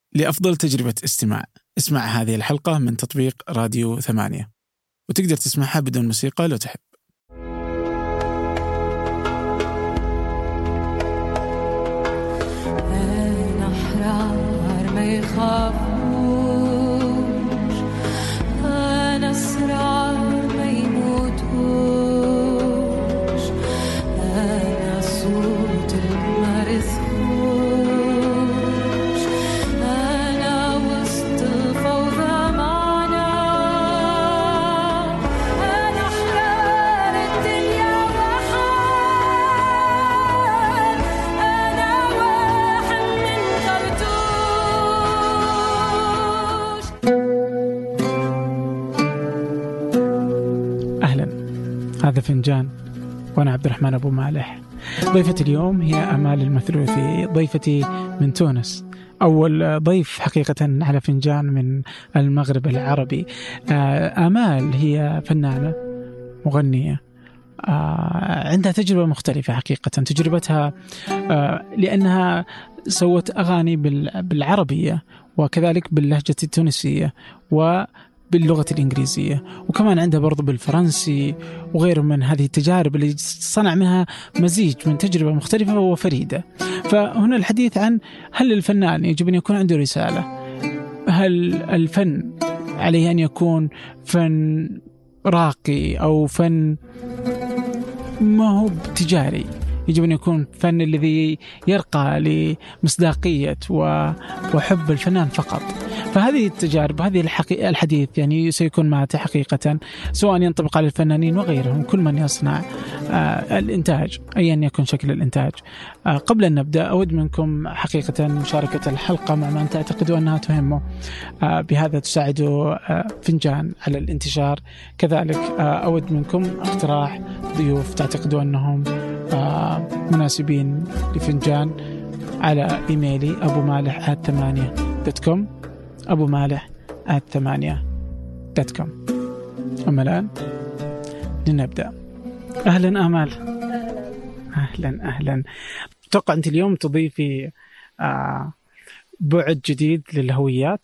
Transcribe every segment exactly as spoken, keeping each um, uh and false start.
لأفضل تجربة استماع. اسمع هذه الحلقة من تطبيق راديو ثمانية، وتقدر تسمعها بدون موسيقى لو تحب. أنا أحرار ما يخافوش، أنا أسرار ما يموتوش، أنا صوت المرثوش، أنا وسط الفوضى معنا، أنا أحرار الدنيا وحال، أنا واحد من خرطوش. أهلا، هذا فنجان وأنا عبد الرحمن أبو مالح. ضيفتي اليوم هي آمال المثلوثي، ضيفتي من تونس، أول ضيف حقيقة على فنجان من المغرب العربي. آمال هي فنانة مغنية، عندها تجربة مختلفة حقيقة. تجربتها لأنها سوت أغاني بالعربية وكذلك باللهجة التونسية وباللغة الإنجليزية، وكمان عندها برضو بالفرنسي وغيره من هذه التجارب اللي صنع منها مزيج من تجربة مختلفة وفريدة. فهنا الحديث عن هل الفنان يجب أن يكون عنده رسالة؟ هل الفن عليه أن يكون فن راقي أو فن ما هو تجاري؟ يجب أن يكون فن الذي يرقى لمصداقية وحب الفنان فقط. فهذه التجارب، هذه الحديث يعني سيكون معها حقيقة، سواء ينطبق على الفنانين وغيرهم، كل من يصنع آه الإنتاج أيا يكن شكل الإنتاج. آه قبل أن نبدأ أود منكم حقيقة مشاركة الحلقة مع من تعتقدوا أنها تهمه، آه بهذا تساعدوا آه فنجان على الانتشار. كذلك آه أود منكم اقتراح ضيوف تعتقدوا أنهم آه مناسبين لفنجان على إيميلي أبو مالح آت ثمانية دوت كوم، أبو مالح آت ثمانية دوت كوم. أما الآن لنبدأ. أهلا آمال. أهلا أهلا. أتوقع أنت اليوم تضيفي آه بعد جديد للهويات.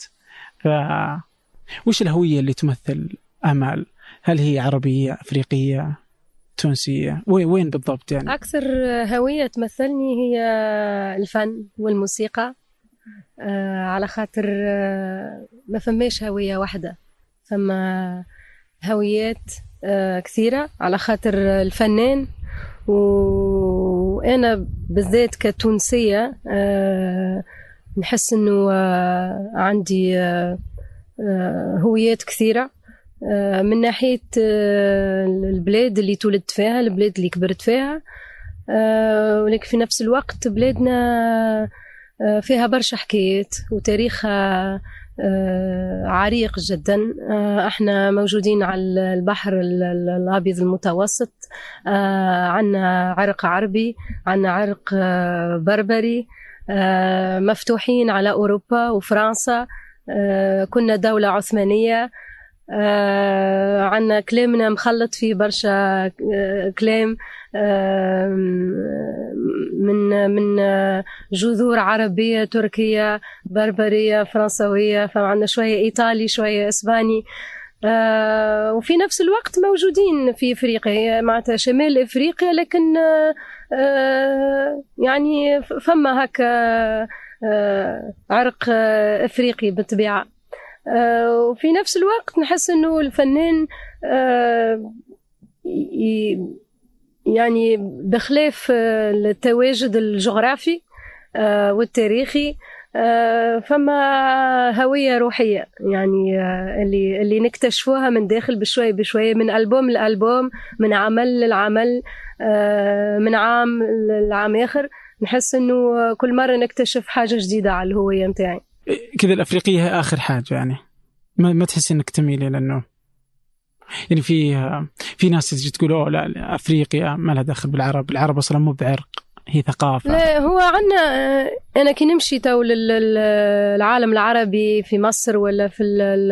وش الهوية اللي تمثل آمال؟ هل هي عربية، أفريقية، تونسية؟ وين بالضبط يعني؟ أكثر هوية تمثلني هي الفن والموسيقى، آه على خاطر آه ما فماش هوية واحدة، فما هويات آه كثيرة على خاطر الفنان. وأنا بالذات كتونسية آه نحس أنه آه عندي آه آه هويات كثيرة، من ناحية البلاد اللي تولدت فيها، البلاد اللي كبرت فيها، ولكن في نفس الوقت بلادنا فيها برشا حكايات وتاريخها عريق جدا. احنا موجودين على البحر الأبيض المتوسط، عنا عرق عربي، عنا عرق بربري، مفتوحين على أوروبا وفرنسا، كنا دولة عثمانية، آه عنا كلامنا مخلط فيه برشا آه كلام آه من من جذور عربية، تركية، بربرية، فرنسوية، فعنا شوية إيطالي، شوية إسباني. آه وفي نفس الوقت موجودين في إفريقيا، معناتها شمال إفريقيا، لكن آه يعني فما هكا آه عرق آه إفريقي بالطبيعة. آه وفي نفس الوقت نحس انه الفنان آه يعني بخلاف آه التواجد الجغرافي آه والتاريخي، آه فما هوية روحية يعني آه اللي اللي نكتشفوها من داخل بشوي بشوي، من ألبوم لألبوم، من عمل للعمل، آه من عام لعام آخر. نحس انه كل مرة نكتشف حاجة جديدة على الهوية متاعي. كذا الأفريقية هي آخر حاجة يعني، ما ما تحس إنك تميل إلى إنه يعني في في ناس تجي تقول أوه لا أفريقيا ما لها دخل بالعرب، العرب أصلا مو بعرق، هي ثقافة. لا هو عنا أنا كي نمشي تو للعالم العربي في مصر ولا في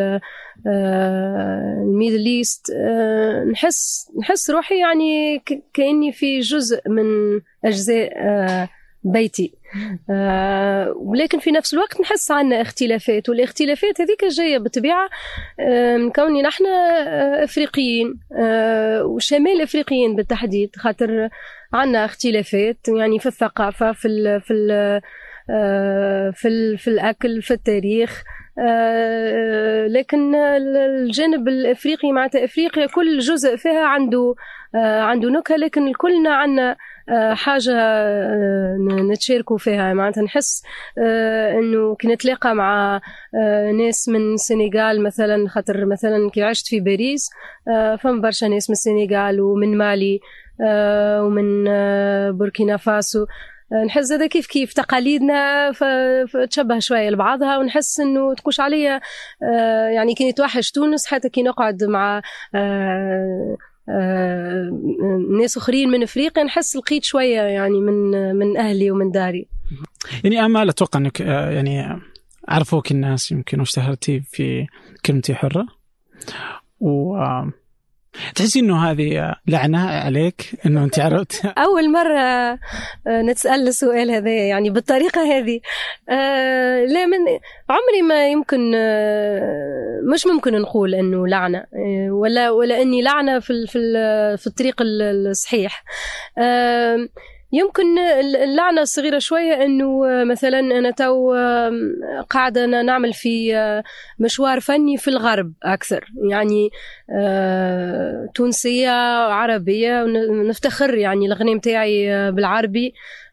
الميدل إيست، نحس نحس روحي يعني كأني في جزء من أجزاء بيتي. آه ولكن في نفس الوقت نحس عنا اختلافات، والاختلافات هذيك جاية بالطبيعة آه من كوني نحن آه أفريقيين آه وشمال أفريقيين بالتحديد، خاطر عنا اختلافات يعني في الثقافة، في ال في ال آه في ال في الأكل، في التاريخ. آه لكن الجانب الأفريقي معناتها أفريقيا كل جزء فيها عنده آه عنده نكهة، لكن كلنا عنا آه حاجة آه نتشاركوا فيها. معناتها نحس آه إنه كي نتلاقى مع آه ناس من السنغال مثلا، خاطر مثلا كي عشت في باريس آه فما برشا ناس من السنغال ومن مالي آه ومن آه بوركينا فاسو. نحس هذا كيف كيف تقاليدنا فتشبه شوية لبعضها، ونحس إنه تكوش عليا آه يعني كي نتوحش تونس حتى كي نقعد مع آه آه ناس أخرين من أفريقيا نحس لقيت شوية يعني من من أهلي ومن داري. يعني أمال أتوقع أنك يعني عرفوك الناس يمكن واشتهرتي في كلمتي حرة، و تحسي إنه هذه لعنة عليك إنه أنت عرفت؟ أول مرة نتسأل السؤال هذا يعني بالطريقة هذه. آه لا، من عمري ما يمكن آه مش ممكن نقول إنه لعنة آه ولا ولا إني لعنة في في في الطريق الصحيح. آه يمكن اللعنة الصغيرة شوية إنه مثلا أنا تو قاعدة نعمل في مشوار فني في الغرب أكثر، يعني تونسية عربية ونفتخر يعني الغني متاعي بالعربي،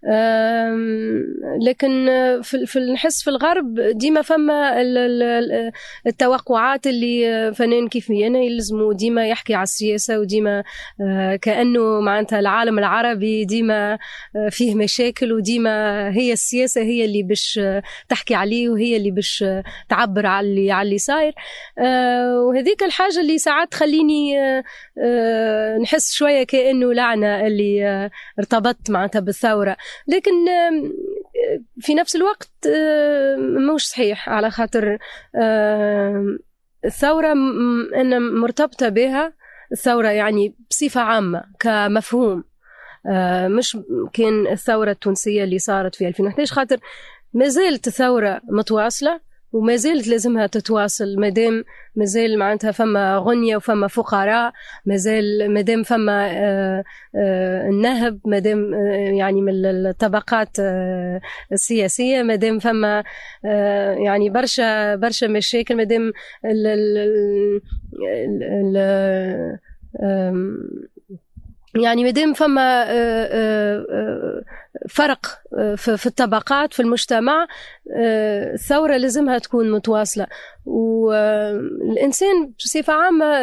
لكن في نحس في الغرب ديما فما التوقعات اللي فنان كيف أنا يلزموا ديما يحكي على السياسة، وديما كأنه معناتها العالم العربي ديما فيه مشاكل، وديما هي السياسة هي اللي باش تحكي عليه وهي اللي باش تعبر على اللي على اللي صاير. وهذيك الحاجة اللي ساعات تخليني نحس شوية كأنه لعنة اللي ارتبطت معناتها بالثورة، لكن في نفس الوقت مش صحيح، على خاطر الثورة أنا مرتبطة بها الثورة يعني بصفة عامة كمفهوم، مش كان الثورة التونسية اللي صارت في ألفين وإحدى عشر، خاطر ما زالت الثورة متواصلة وما زالت لازمها تتواصل، مادام مازال معناتها فما غنية وفما فقراء، مازال مادام فما آه آه النهب، مادام آه يعني من الطبقات آه السياسية، مادام فما آه يعني برشا برشا مشاكل، مادام ال ال ال ال يعني مادام فما فرق في الطبقات في المجتمع، الثورة لازمها تكون متواصلة. والإنسان بصفة عامة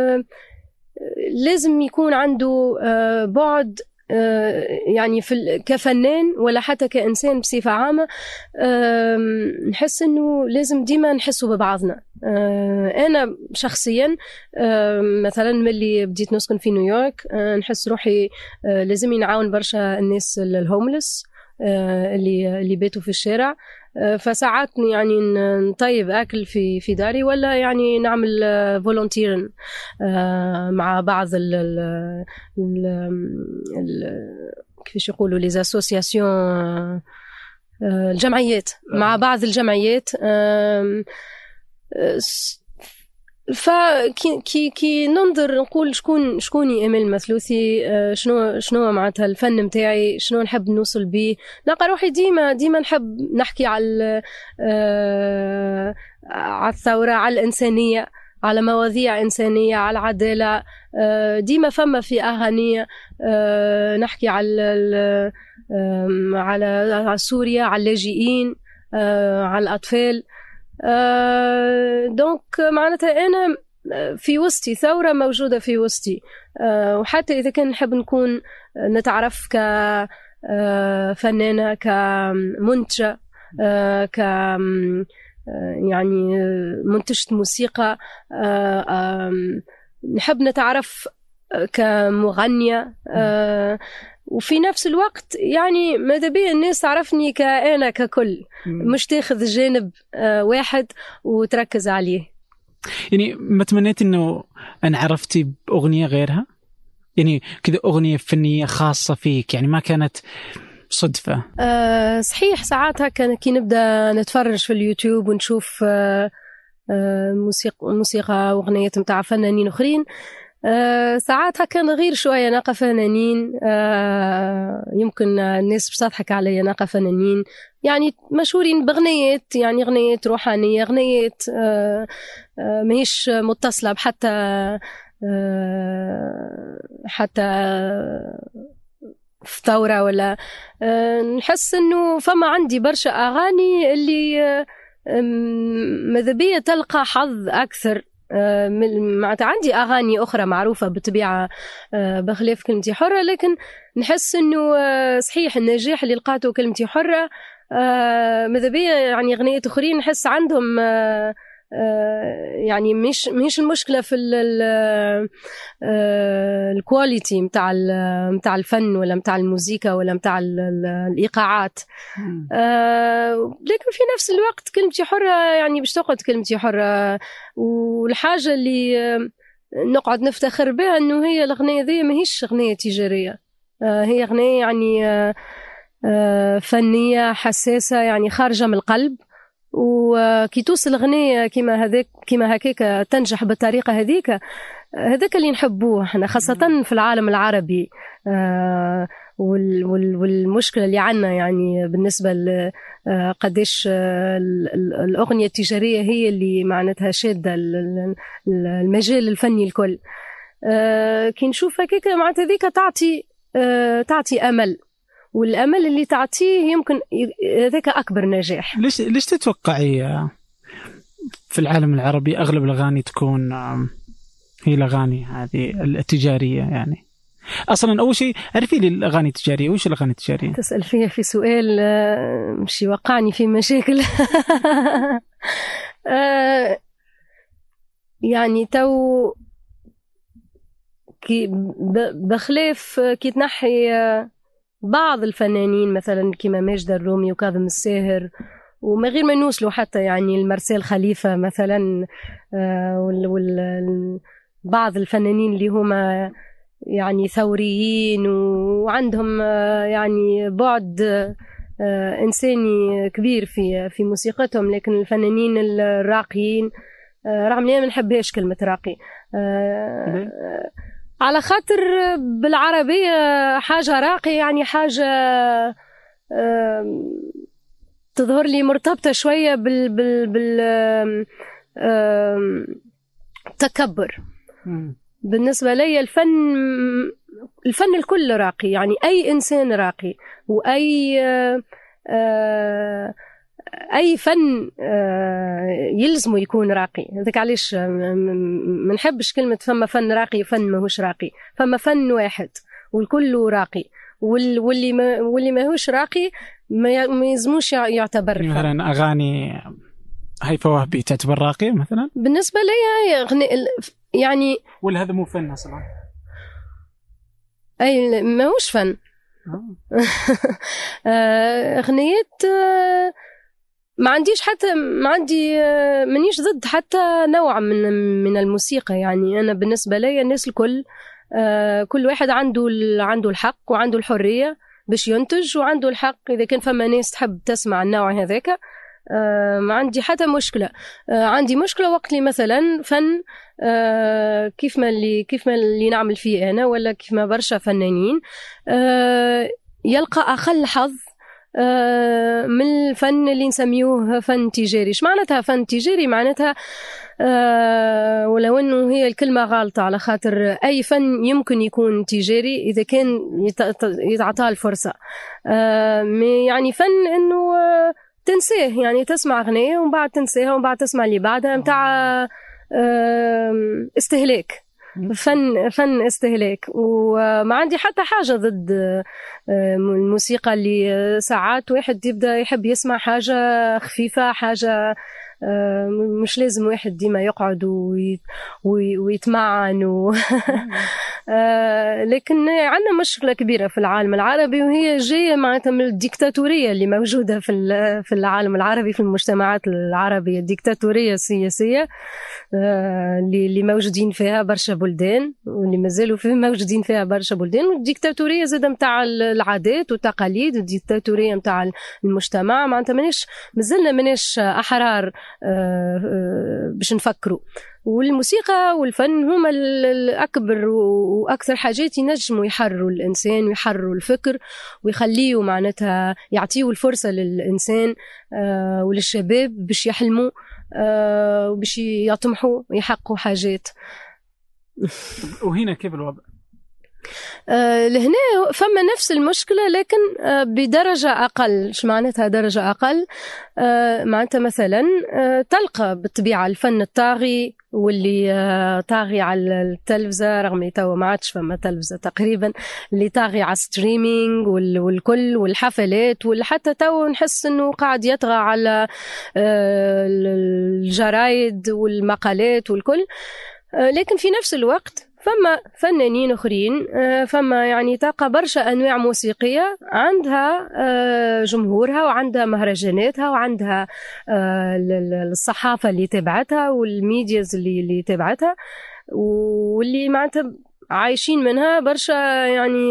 لازم يكون عنده بعد يعني في كفنان ولا حتى كإنسان بصفة عامة، نحس إنه لازم ديما نحسوا ببعضنا. أنا شخصيا مثلا ملي بديت نسكن في نيويورك نحس روحي لازم نعاون برشا الناس الهوملس اللي اللي بيتوا في الشارع، فساعات يعني نطيب أكل في في داري، ولا يعني نعمل فولونتيرن مع بعض ال ال كيفاش يقولوا لي زاسوسياسيون، الجمعيات، مع بعض الجمعيات. فكي كي كي ننظر نقول شكون شكوني إميل مثلوثي، شنو شنو معناتها الفن متاعي، شنو نحب نوصل بيه، نلقى روحي ديما ديما نحب نحكي على على الثورة، على الإنسانية، على مواضيع إنسانية، على العدالة. ديما فما في أغاني نحكي على على سوريا، على اللاجئين، على الأطفال. آه دونك معناتها أنا في وسطي ثورة موجودة في وسطي، آه وحتى إذا كان نحب نكون نتعرف كفنانة كمنتجة آه ك يعني منتجة موسيقى، آه آه نحب نتعرف كمغنية، آه وفي نفس الوقت يعني ماذا بي الناس تعرفني كأنا ككل، مش تاخذ جانب واحد وتركز عليه. يعني ما تمنيت إنه أنا عرفتي بأغنية غيرها، يعني كذا أغنية فنية خاصة فيك، يعني ما كانت صدفة؟ أه صحيح، ساعات هكا كي نبدأ نتفرج في اليوتيوب ونشوف أه أه موسيقى موسيقى وأغنية متاع فنانين أخرين، أه ساعات هكا نغير شوية نلقى فنانين، أه يمكن الناس باش تضحك عليا، نلقى فنانين يعني مشهورين بأغنيات، يعني أغنيات روحانية، أغنيات أه أه ماهيش متصلة بحتى أه حتى في ثورة ولا أه نحس إنه فما عندي برشا أغاني اللي أه ماذا بيا تلقى حظ أكثر. أه معناتها عندي أغاني أخرى معروفة بالطبيعة أه بخلاف كلمتي حرة، لكن نحس إنه أه صحيح النجاح اللي لقاته كلمتي حرة أه ماذا بيا يعني أغنية أخرين نحس عندهم أه يعني مش مش المشكلة في الكواليتي متاع متاع الفن ولا متاع الموسيقى ولا متاع الإيقاعات، لكن في نفس الوقت كلمتي حرة يعني باش تقعد كلمتي حرة. والحاجة اللي نقعد نفتخر بها إنه هي الأغنية ذي ماهيش أغنية تجارية، هي أغنية يعني فنية حساسة، يعني خارجة من القلب، وكي توصل الأغنية كما هذاك كما هكاك تنجح بالطريقة هذيك، هذاك اللي نحبوه احنا خاصة في العالم العربي. آه والمشكلة اللي عنا يعني بالنسبة قديش الأغنية التجارية هي اللي معناتها شادة المجال الفني الكل. آه كي نشوف هكاك معناتها ذيك تعطي آه تعطي أمل، والأمل اللي تعطيه يمكن ذاك أكبر نجاح. ليش ليش تتوقعي في العالم العربي أغلب الأغاني تكون هي الأغاني هذه التجارية؟ يعني أصلا أول شيء عرفي لي الأغاني التجارية، وش الأغاني التجارية؟ تسأل فيها في سؤال مش يوقعني في مشاكل. يعني تو كي بخلاف كي تنحي بعض الفنانين مثلا كما ماجدة الرومي وكاظم الساهر، وما غير ما نوصلوا حتى يعني المرسال خليفة مثلا، وبعض الفنانين اللي هما يعني ثوريين وعندهم يعني بعد إنساني كبير في في موسيقتهم، لكن الفنانين الراقيين رغم أني ما نحبهاش كلمة راقي على خاطر بالعربية حاجة راقي يعني حاجة تظهر لي مرتبطة شوية بال بال بال تكبر. بالنسبة لي الفن الفن الكل راقي، يعني أي إنسان راقي، وأي أي فن يلزمه يكون راقي. هذاك علاش ما نحبش كلمة فما فن راقي فن ماهوش راقي، فما فن واحد والكل راقي، واللي ما واللي ماهوش راقي ما يلزموش يعتبر. مثلا أغاني هيفاء وهبي تعتبر راقية مثلا؟ بالنسبة لي أغنية يعني ولا هذا مو فن أصلا؟ أي ماهوش فن. أغنيات ما عنديش حتى ما عندي منيش ضد حتى نوع من من الموسيقى. يعني أنا بالنسبة لي الناس الكل كل واحد عنده عنده الحق وعنده الحرية باش ينتج، وعنده الحق إذا كان فما ناس تحب تسمع النوع هذاك ما عندي حتى مشكلة. عندي مشكلة وقت لي مثلا فن كيف ما اللي كيف ما اللي نعمل فيه أنا ولا كيف ما برشا فنانين يلقى أقل حظ من الفن اللي نسميوه فن تجاري. ايش معناتها فن تجاري؟ معناتها أه ولو انه هي الكلمه غالطه، على خاطر اي فن يمكن يكون تجاري اذا كان يتعطى الفرصه. أه يعني فن انه تنساه، يعني تسمع اغنيه ومن بعد تنساها ومن بعد تسمع اللي بعدها، متاع أه استهلاك. فن فن استهلاك. وما عندي حتى حاجة ضد الموسيقى اللي ساعات واحد يبدأ يحب يسمع حاجة خفيفة، حاجة مش لازم واحد ديما يقعد ويتمعن و... آه لكن عندنا مشكلة كبيرة في العالم العربي، وهي جاية معناتها من الديكتاتورية اللي موجودة في في العالم العربي، في المجتمعات العربية، الديكتاتورية السياسية آه اللي موجودين فيها برشا بلدان، واللي مازالوا فيه موجودين فيها برشا بلدان، والديكتاتورية زاد متاع العادات والتقاليد، والديكتاتورية متاع المجتمع. معناتها مناش مازلنا مناش أحرار آه باش نفكروا. والموسيقى والفن هما الأكبر وأكثر حاجات ينجموا يحرروا الإنسان ويحرروا الفكر ويخليه معناتها يعطيه الفرصة للإنسان آه وللشباب باش يحلموا آه وباش يطمحوا ويحققوا حاجات. وهنا كيف الوضع؟ آه لهنا فما نفس المشكلة، لكن آه بدرجة أقل. شو معناتها درجة أقل؟ آه معناتها مثلا آه تلقى بالطبيعة الفن الطاغي واللي آه طاغي على التلفزة، رغم اللي توا ما عادش فما تلفزة تقريبا، اللي طاغي على ستريمينج والكل والحفلات، وحتى توا نحس انه قاعد يطغى على آه الجرايد والمقالات والكل. آه لكن في نفس الوقت فما فنانين اخرين، فما يعني تلقى برشا انواع موسيقيه عندها جمهورها وعندها مهرجاناتها وعندها الصحافه اللي تبعتها والميدياز اللي اللي تبعتها، واللي معناتها عايشين منها برشا يعني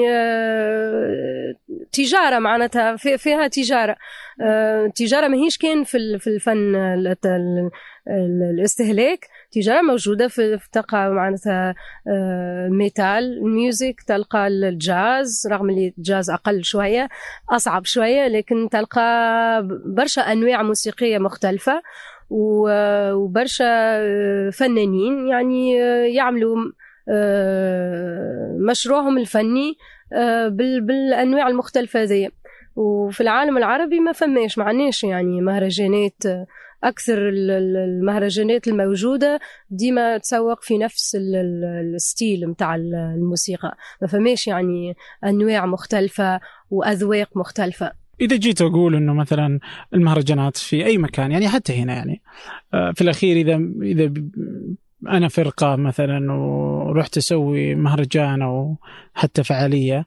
تجاره، معناتها فيها تجاره. تجاره ماهيش كان في في الفن الاستهلاك، تجارة موجودة في تلقى معناتها ميتال ميوزك، تلقى الجاز، رغم اللي الجاز أقل شوية أصعب شوية، لكن تلقى برشا أنواع موسيقية مختلفة وبرشا فنانين يعني يعملوا مشروعهم الفني بالأنواع المختلفة ذي. وفي العالم العربي ما فماش معناش يعني مهرجانات، أكثر المهرجانات الموجودة ديما تسوق في نفس الستيل متاع الموسيقى، ما فماش يعني أنواع مختلفة وأذواق مختلفة. إذا جيت أقول إنه مثلا المهرجانات في أي مكان، يعني حتى هنا يعني في الأخير إذا إذا أنا فرقة مثلا ورحت أسوي مهرجان أو حتى فعالية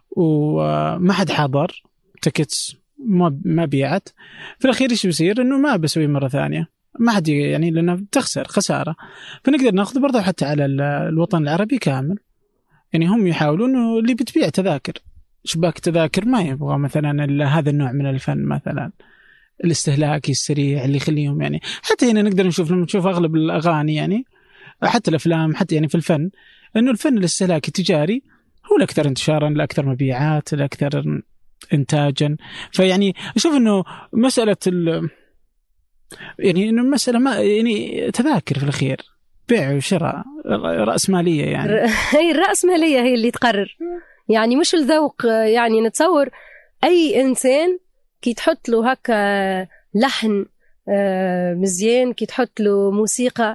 وما حد حضر، تكتس ما ما بيعت، في الأخير إيش بيصير؟ إنه ما بسوي مرة ثانية، ما حد يعني، لأنه بتخسر خسارة. فنقدر نأخذ برضه حتى على الوطن العربي كامل، يعني هم يحاولون إنه اللي بتبيع تذاكر، شباك تذاكر ما يبغى مثلا هذا النوع من الفن، مثلا الاستهلاكي السريع اللي يخليهم يعني. حتى هنا نقدر نشوف لما نشوف أغلب الأغاني يعني حتى الأفلام، حتى يعني في الفن، إنه الفن الاستهلاكي التجاري هو الأكثر انتشارا، الأكثر مبيعات، الأكثر إنتاجا. فيعني أشوف إنه مسألة ال يعني إنه مسألة ما يعني تذاكر في الأخير، بيع وشراء، رأسمالية يعني. هي الرأسمالية هي اللي تقرر، يعني مش الذوق. يعني نتصور أي إنسان كي تحط له هكا لحن مزيان، كي تحط له موسيقى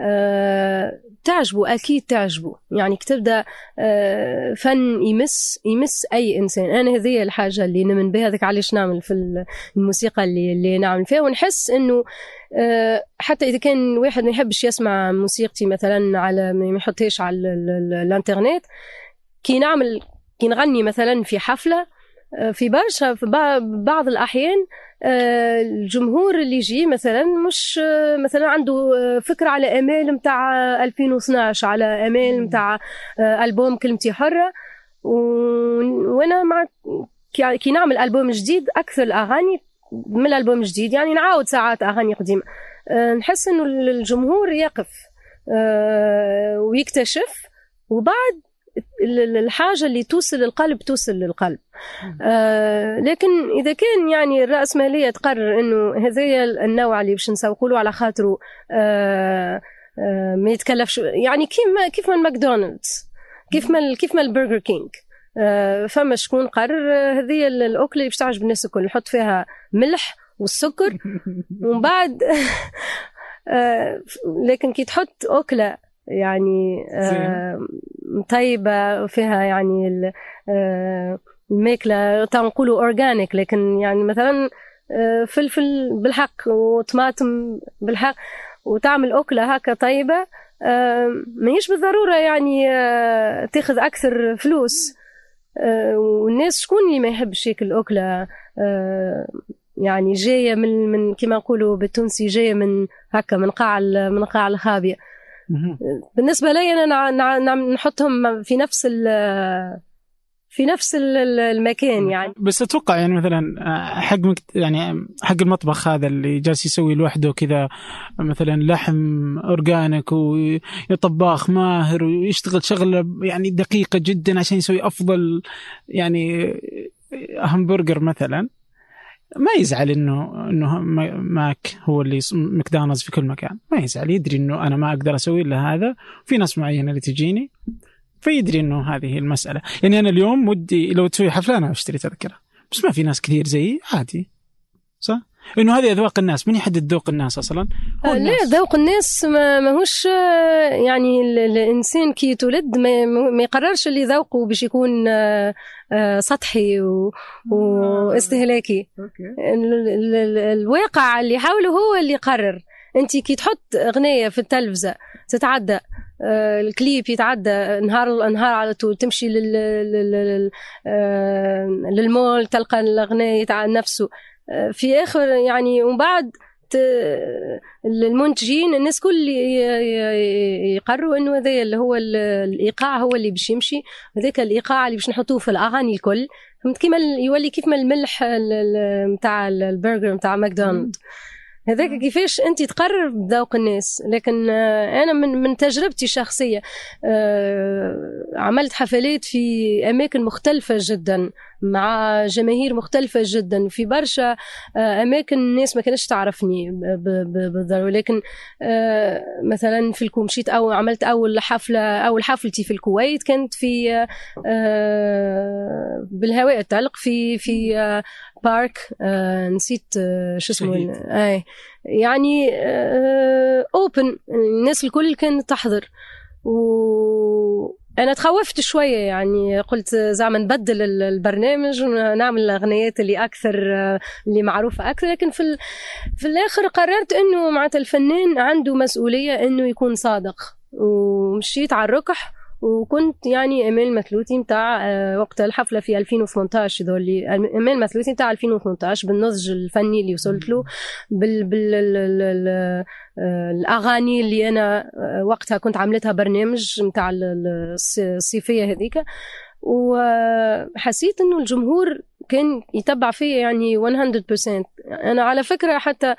تعجبه، أكيد تعجبه. يعني كتبدا فن يمس يمس أي إنسان. أنا هذه الحاجة اللي نمن بها، ذاك علاش نعمل في الموسيقى اللي اللي نعمل فيها، ونحس إنه حتى إذا كان واحد ما يحبش يسمع موسيقتي مثلا على ما يحطهاش على الانترنت، كي نعمل كي نغني مثلا في حفلة، في برشا في بعض الأحيان الجمهور اللي يجي مثلا مش مثلا عنده فكرة على أمال متاع ألفين واثناشر، على أمال متاع ألبوم كلمتي حرة، وأنا مع كي نعمل ألبوم جديد أكثر الأغاني من الألبوم الجديد، يعني نعاود ساعات أغاني قديمة. نحس إنه الجمهور يقف ويكتشف، وبعد الحاجة اللي توصل للقلب توصل للقلب. آه لكن إذا كان يعني الرأسمالية تقرر إنه هذا النوع اللي باش نسوقوله على خاطره آه آه ما يتكلفش، يعني كيف ما كيف ما ماكدونالدز، كيف ما كيف ما البرجر كينج، آه فما شكون قرر هذه الأكلة اللي باش تعجب الناس الكل، نحط فيها ملح والسكر ومن بعد آه لكن كي تحط أكلة يعني آه طيبة فيها يعني الماكلة تنقولوا أورجانيك، لكن يعني مثلا فلفل بالحق وطماطم بالحق، وتعمل أكلة هكا طيبة، ما هيش بالضرورة يعني تاخذ أكثر فلوس. والناس شكون اللي ما يحبش ياكل أكلة يعني جاية من من كما نقولوا بالتونسي جاية من هكا من قاع من قاع الخابية. بالنسبة لي أنا نحطهم في نفس في نفس المكان يعني. بس أتوقع يعني مثلا حق يعني حق المطبخ هذا اللي جالس يسوي لوحده كذا مثلا لحم أورجانيك وطباخ ماهر ويشتغل شغلة يعني دقيقة جدا عشان يسوي أفضل يعني همبرجر مثلا، ما يزعل إنه إنه ماك هو اللي ماكدونالدز في كل مكان، ما يزعل، يدري إنه أنا ما أقدر أسوي إلا هذا، في ناس معينة اللي تجيني فيدري إنه هذه المسألة. يعني أنا اليوم ودي لو تسوي حفلة أنا أشتري تذكرة، بس ما في ناس كثير زيي عادي، صح؟ إنه هذه أذواق الناس، من يحدد ذوق الناس أصلاً؟ آه لا، ذوق الناس ما ماهوش يعني الإنسان كي يتولد ما, ما يقررش اللي ذوقه باش يكون آه آه سطحي و... واستهلاكي. ال... ال... ال... الواقع اللي حوله هو اللي يقرر. أنت كي تحط أغنية في التلفزة تتعدى آه الكليب يتعدى نهار نهار على طول، تمشي لل... لل... آه للمول تلقى الأغنية يتعدى نفسه في آخر يعني. ومن بعد المنتجين الناس كل يقرروا إنه هذا اللي هو الإيقاع هو اللي باش يمشي، هذاك الإيقاع اللي باش نحطوه في الأغاني الكل، فهمت؟ كيما يولي كيف ما الملح متاع البرجر متاع ماكدونالد، هذاك كيفاش أنت تقرر بذوق الناس. لكن أنا من من تجربتي الشخصية عملت حفلات في أماكن مختلفة جدا مع جماهير مختلفة جدا في برشا أماكن الناس ما كانتش تعرفني بالضرورة. لكن مثلا في الكويت مشيت أو عملت أول حفلة أول حفلتي في الكويت كانت في بالهواء الطلق في في بارك نسيت شو اسمه أي يعني أوبن، الناس الكل كانت تحضر. وأنا تخوفت شوية يعني، قلت زعما نبدل البرنامج ونعمل الأغنيات اللي أكثر اللي معروفة أكثر. لكن في في الآخر قررت إنه معناتها الفنان عنده مسؤولية إنه يكون صادق، ومشيت على الركح. وكنت يعني أمال مثلوثي متاع وقت الحفلة في ألفين وثمانية عشر، ذولي أمال مثلوثي متاع ألفين وثمانية عشر بالنضج الفني اللي وصلت له، بال بال الأغاني اللي أنا وقتها كنت عملتها برنامج متاع الصيفية هذيك. وحسيت إنه الجمهور كان يتبع فيه يعني مية بالمية. أنا على فكرة حتى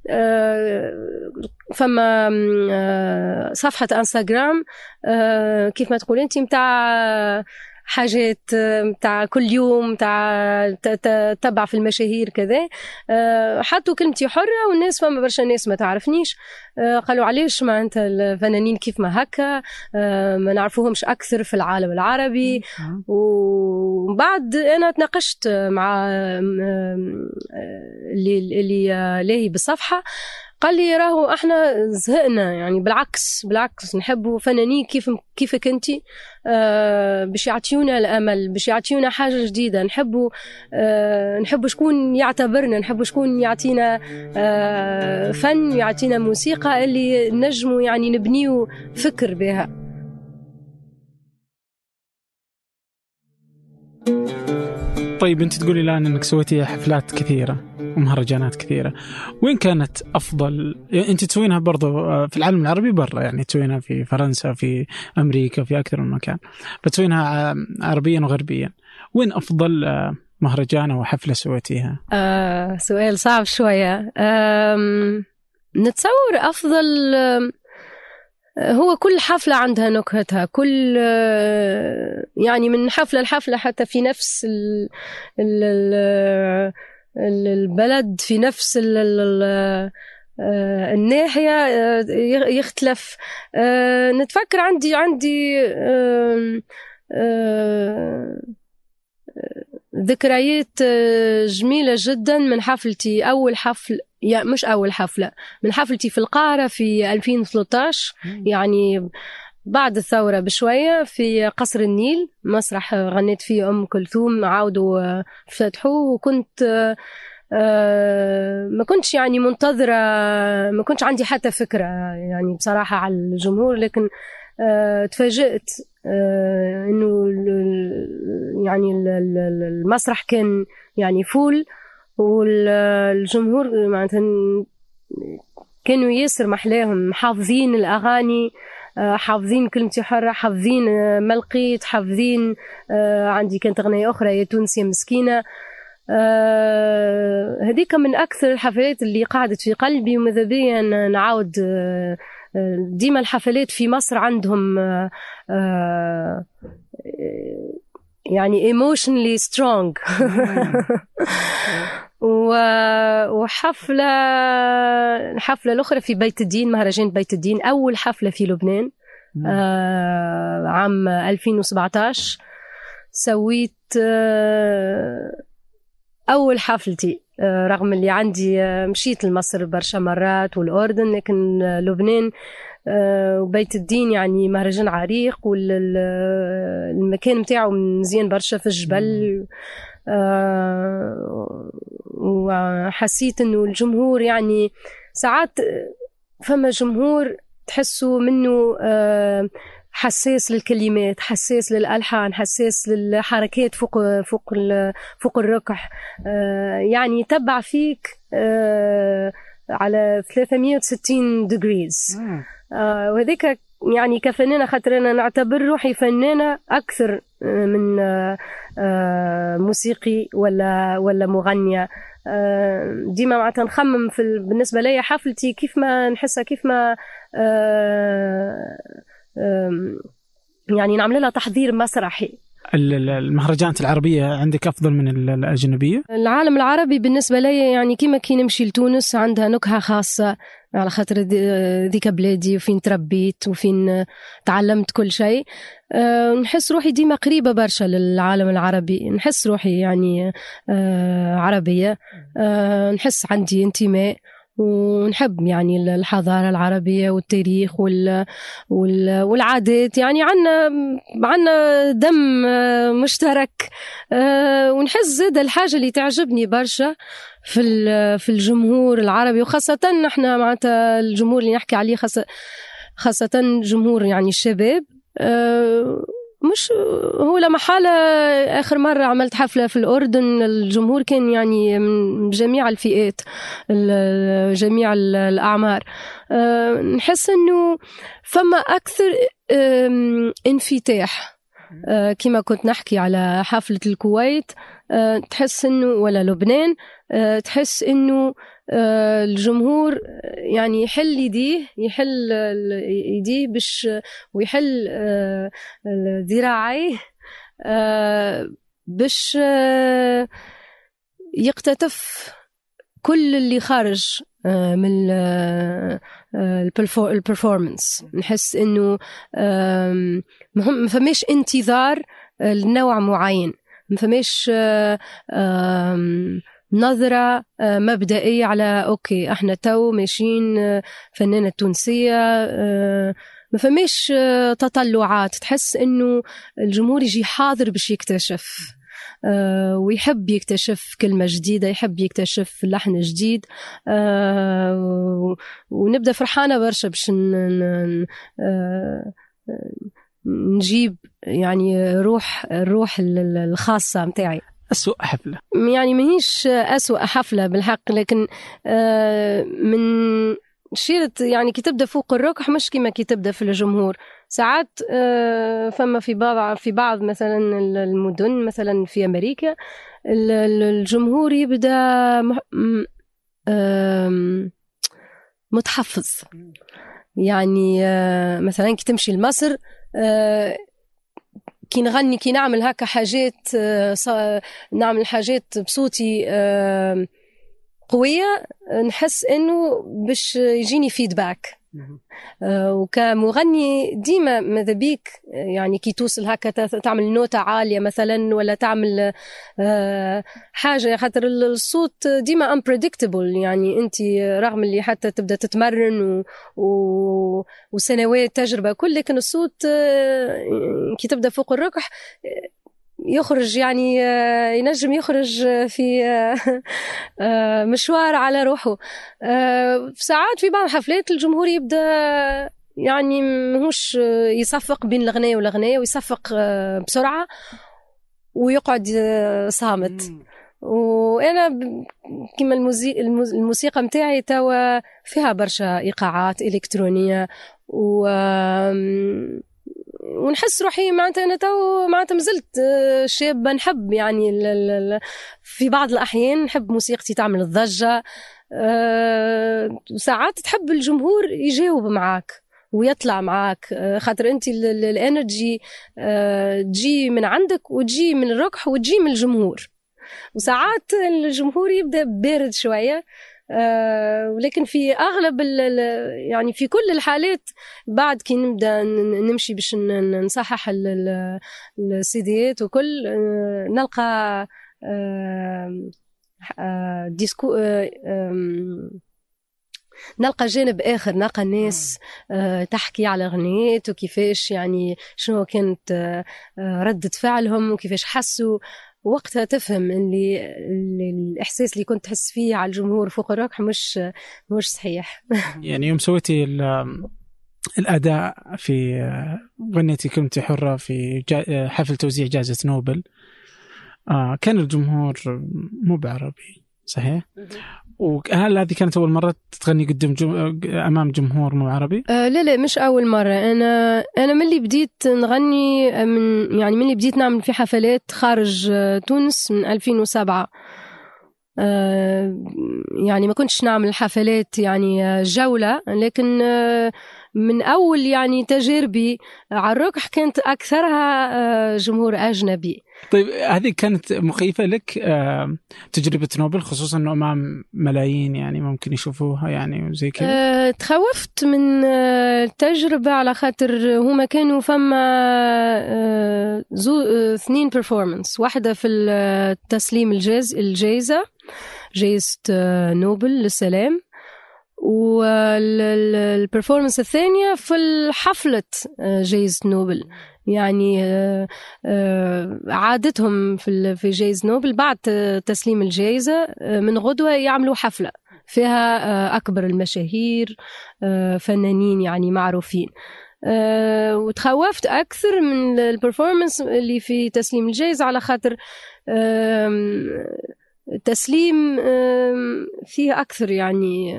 فما صفحة انستغرام كيف ما تقول أنت متاع حاجات متاع كل يوم متاع تتبع في المشاهير كذا، حطوا كلمتي حرة، والناس فما برشا ناس ما تعرفنيش قالوا علاش ما أنت الفنانين كيف ما هكا ما نعرفوهمش أكثر في العالم العربي. وبعد أنا تناقشت مع اللي اللي لاهي بالصفحة، قال لي راهو احنا زهقنا يعني، بالعكس بالعكس نحبوا فنانين كيف كيفك انتي آه باش يعطيونا الامل، باش يعطيونا حاجه جديده، نحبوا آه نحبوا شكون يعتبرنا، نحبوا شكون يعطينا آه فن، يعطينا موسيقى اللي نجموا يعني نبنيو فكر بها. طيب أنت تقولي الآن أنك سويتي حفلات كثيرة ومهرجانات كثيرة، وين كانت أفضل؟ أنت تسوينها برضو في العالم العربي برا، يعني تسوينها في فرنسا في أمريكا في أكثر من مكان، فتسوينها عربيا وغربيا، وين أفضل مهرجان أو حفلة سويتيها؟ آه سؤال صعب شوية. نتصور أفضل هو كل حفلة عندها نكهتها، كل يعني من حفلة لحفلة، حتى في نفس ال ال البلد في نفس ال ال الناحية يختلف. نتفكر عندي عندي ذكريات جميلة جدا من حفلتي، أول حفل يعني مش أول حفلة، من حفلتي في القاهرة في ألفين وثلاثة عشر، يعني بعد الثورة بشوية، في قصر النيل، مسرح غنيت فيه أم كلثوم عاودوا فتحوه. وكنت آه، ما كنتش يعني منتظرة، ما كنتش عندي حتى فكرة يعني بصراحة على الجمهور، لكن آه، تفاجأت آه، إنه يعني المسرح كان يعني فول، والجمهور معناتها كانوا ياسر محلاهم، حافظين الأغاني، حافظين كلمتي حرة، حافظين ملقيت، حافظين عندي كانت أغنية أخرى يا تونسية مسكينة. هذيك من أكثر الحفلات اللي قعدت في قلبي، وماذا بيا نعاود. ديما الحفلات في مصر عندهم يعني emotionally strong. وحفلة الحفلة الأخرى في بيت الدين، مهرجان بيت الدين، أول حفلة في لبنان آه عام ألفين وسبعة عشر. سويت آه أول حفلتي، آه رغم اللي عندي آه مشيت لمصر برشا مرات والأردن، لكن آه لبنان وبيت الدين يعني مهرجان عريق، والمكان متاعه مزيان برشا في الجبل. أه وحسيت انه الجمهور يعني ساعات فما جمهور تحسوا منه أه حساس للكلمات، حساس للألحان، حساس للحركات فوق فوق فوق الركح، أه يعني يتبع فيك أه على ثلاثمية وستين degrees. آه وهذيك يعني كفنانة، خاطر أنا نعتبر روحي فنانة أكثر من آه آه موسيقي ولا ولا مغنية. آه ديما معناتها نخمم في بالنسبة لي حفلتي كيف ما نحسها، كيف ما آه آه يعني نعمل لها تحضير مسرحي. المهرجانات العربية عندك أفضل من الأجنبية؟ العالم العربي بالنسبة لي يعني كيما كي نمشي لتونس عندها نكهة خاصة، على خاطر ذيك بلادي وفين تربيت وفين تعلمت كل شيء. أه نحس روحي ديما قريبة برشا للعالم العربي، نحس روحي يعني أه عربية، أه نحس عندي انتماء، ونحب يعني الحضارة العربية والتاريخ وال وال والعادات، يعني عنا عنا دم مشترك. ونحس زاد الحاجة اللي تعجبني برشا في في الجمهور العربي، وخاصة نحنا معناتها الجمهور اللي نحكي عليه، خاصة خاصة جمهور يعني الشباب. مش هو لا محالة آخر مرة عملت حفلة في الأردن، الجمهور كان يعني من جميع الفئات، جميع الأعمار. أه نحس أنه فما أكثر انفتاح. أه كما كنت نحكي على حفلة الكويت، أه تحس أنه ولا لبنان، أه تحس أنه أه الجمهور يعني يحل يديه، يحل يديه بش ويحل أه ذراعيه أه بش أه يقتطف كل اللي خارج أه من البرفورمانس. نحس انه ما فماش انتظار لنوع معين، ما فماش نظرة مبدئية على أوكي احنا تو ماشيين فنانة تونسية، ما فماش تطلعات. تحس انه الجمهور يجي حاضر باش يكتشف، أه ويحب يكتشف كلمة جديدة، يحب يكتشف لحن جديد. أه ونبدأ فرحانة برشا باش أه نجيب يعني روح الروح الخاصة متاعي. أسوأ حفلة يعني ماهيش أسوأ حفلة بالحق، لكن أه من شيرة يعني كي تبدأ فوق الركح مش كما كي تبدأ في الجمهور. ساعات فما في بعض في بعض مثلا المدن مثلا في أمريكا الجمهور يبدأ متحفظ، يعني مثلا كي تمشي لمصر كي نغني كي نعمل هكا حاجات، نعمل حاجات بصوتي قوية، نحس إنه باش يجيني فيدباك. آه وكمغني ديما ماذا بيك يعني كي توصل هكا تعمل نوتة عالية مثلا، ولا تعمل آه حاجة، خاطر الصوت ديما unpredictable. يعني أنت رغم اللي حتى تبدأ تتمرن و... و... وسنوات تجربة كل، لكن الصوت آه كي تبدأ فوق الركح يخرج يعني آه، ينجم يخرج في آه، آه، مشوار على روحه. آه، ساعات في بعض الحفلات الجمهور يبدأ يعني مهوش آه، يصفق بين الأغنية والأغنية، ويصفق آه، بسرعة ويقعد آه، صامت. وانا ب- كما الموزي... الموز- الموسيقى متاعي توا فيها برشا ايقاعات الكترونيه و آم، ونحس روحي معناتها انا تو معناتها مازلت آه، شابه نحب يعني ال... ال... ال- في بعض الاحيان نحب موسيقتي تعمل الضجه. آه، ساعات تحب الجمهور يجاوب معاك ويطلع معاك، آه، خاطر انت ال- ال- الانرجي آه، تجي من عندك وتجي من الركح وتجي من الجمهور. وساعات الجمهور يبدأ بارد شوية، آه، ولكن في أغلب ال- ال- يعني في كل الحالات بعد كي نبدأ ن- نمشي باش ن- نصحح ال- ال- السيديات وكل، آه، نلقى آه، آه، ديسكو آه، آم، نلقى جانب آخر، نلقى الناس آه، تحكي على أغنيات وكيفاش يعني شنو كانت آه، آه، ردة فعلهم وكيفاش حسوا. وقتها تفهم اللي, اللي الإحساس اللي كنت تحس فيه على الجمهور فوق الركح مش مش صحيح. يعني يوم سويتي ال- الأداء في غنيتي كنت حرة في جا- حفل توزيع جائزة نوبل، آه كان الجمهور مو بعربي صحيح؟ وهل هذه كانت أول مرة تغني قدام جم... أمام جمهور مو عربي؟ آه لا لا مش أول مرة. أنا أنا من اللي بديت نغني من يعني من اللي بديت نعمل في حفلات خارج آه، تونس من ألفين وسبعة. آه يعني ما كنتش نعمل حفلات يعني آه، جولة، لكن آه من أول يعني تجاربي على الركح كانت أكثرها آه جمهور أجنبي. طيب هذه كانت مخيفة لك آه تجربة نوبل، خصوصا أنه أمام ملايين يعني ممكن يشوفوها يعني وزي كذا؟ أه تخوفت من أه التجربة على خاطر هما كانوا فما أه زو أه اثنين performance، واحدة في التسليم الجاز الجائزة جائزة أه نوبل للسلام، والperformance الثانية في الحفلة أه جائزة نوبل. يعني أه أه عادتهم في في جائزة نوبل بعد تسليم الجائزة أه من غدوة يعملوا حفلة فيها أكبر المشاهير فنانين يعني معروفين. وتخوفت أكثر من البرفورمانس اللي في تسليم الجائزة على خاطر تسليم فيه أكثر يعني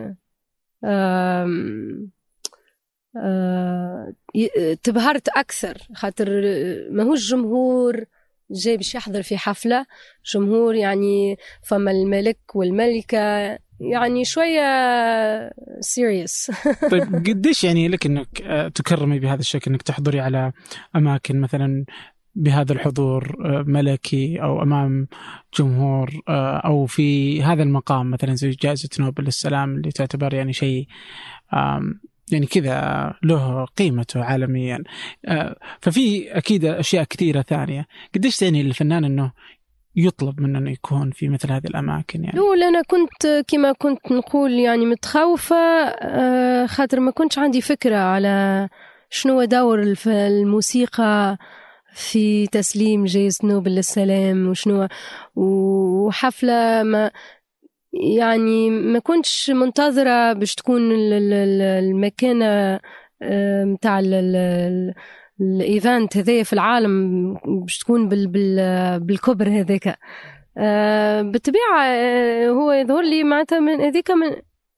تبهرت أكثر خاطر ما هو الجمهور جاي باش يحضر في حفلة جمهور يعني فما الملك والملكة يعني شوية سيريس. طيب قديش يعني لك انك تكرمي بهذا الشكل، انك تحضري على اماكن مثلا بهذا الحضور ملكي او امام جمهور او في هذا المقام مثلا زي جائزة نوبل للسلام اللي تعتبر يعني شيء يعني كذا له قيمته عالميا، ففي اكيد اشياء كثيرة ثانية. قديش يعني للفنان انه يطلب منه انه يكون في مثل هذه الاماكن؟ يعني لو انا كنت كما كنت نقول يعني متخوفه خاطر ما كنتش عندي فكره على شنو دور الموسيقى في تسليم جائزة نوبل للسلام وشنو وحفله ما يعني ما كنتش منتظره باش تكون المكانه متاع الايفنت هذايا في العالم باش تكون بال بال بالكبر هذاك. آه بالطبيعة آه هو يظهر لي معناتها من هذيك من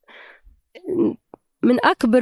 من أكبر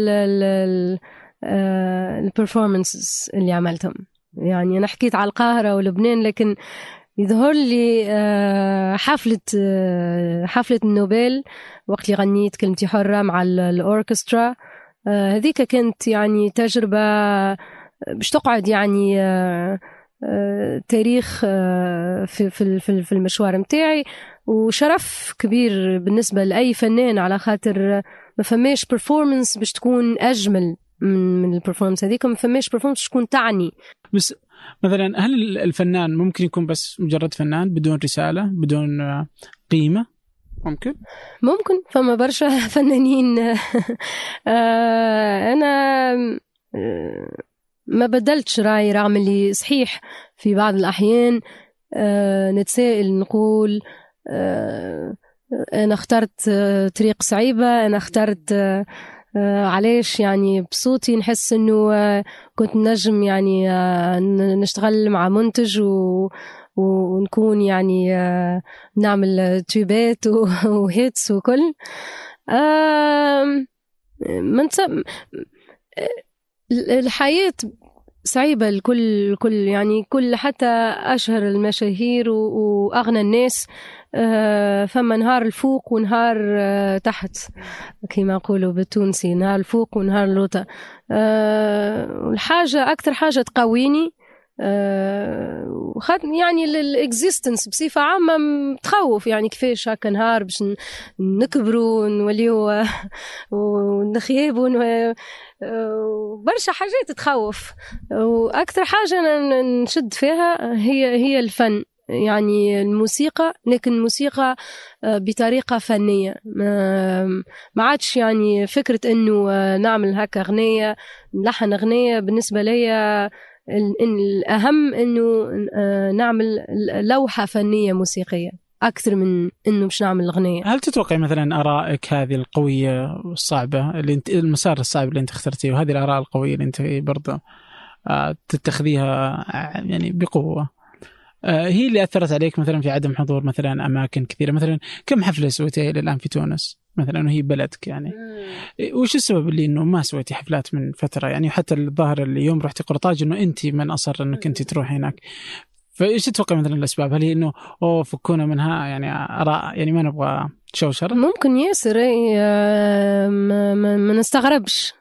البرفورمانسز اللي عملتهم. يعني أنا حكيت على القاهرة ولبنان، لكن يظهر لي آه حفلة آه حفلة النوبل وقت اللي غنيت كلمتي حرة مع الأوركسترا. آه هذيك كانت يعني تجربة باش تقعد يعني آه آه تاريخ آه في في في المشوار متاعي، وشرف كبير بالنسبة لأي فنان على خاطر ما فماش performance باش تكون أجمل من من البرفورمانس هذيك، ما فماش performance تكون تعني. بس مثلا هل الفنان ممكن يكون بس مجرد فنان بدون رسالة بدون قيمة؟ ممكن ممكن فما برشا فنانين. آه أنا ما بدلتش رأيي، رغم اللي صحيح في بعض الأحيان آه نتسائل نقول آه أنا اخترت آه طريق صعيبة، أنا اخترت آه آه علاش يعني بصوتي نحس إنه آه كنت نجم يعني آه نشتغل مع منتج و ونكون يعني آه نعمل تيوبات وهيتس وكل آه من الحياة صعيبة الكل كل يعني كل حتى أشهر المشاهير وأغنى الناس فما نهار الفوق ونهار تحت كما يقولوا بالتونسي، نهار الفوق ونهار اللوطة. الحاجة أكثر حاجة تقويني وخد يعني الاكزيستنس بصفة عامة تخوف، يعني كيفاش هكا نهار باش نكبروا ونوليو ونخيبوا وبرشا حاجات تخوف. وأكثر حاجة نشد فيها هي هي الفن، يعني الموسيقى، لكن الموسيقى بطريقة فنية. ما عادش يعني فكرة إنه نعمل هكا أغنية نلحن أغنية، بالنسبة لي الأهم إنه نعمل لوحة فنية موسيقية أكثر من إنه مش نعمل أغنية. هل تتوقع مثلا آرائك هذه القوية والصعبة اللي انت المسار الصعب اللي انت اخترتيه، وهذه الآراء القوية اللي انت برضه تتخذيها يعني بقوة، هي اللي أثرت عليك مثلا في عدم حضور مثلا أماكن كثيرة؟ مثلا كم حفلة سويتها إلى الآن في تونس مثلا وهي بلدك يعني؟ وش السبب اللي إنه ما سويتي حفلات من فترة؟ يعني حتى الظاهر اليوم رحتي قرطاج إنه أنت من أصر إنك أنت تروح هناك، فإيش تتوقع مثلا الأسباب؟ هل هي إنه أوه فكونا منها يعني آراء يعني ما نبغى شوشرة؟ ممكن ياسر ما, ما, ما نستغربش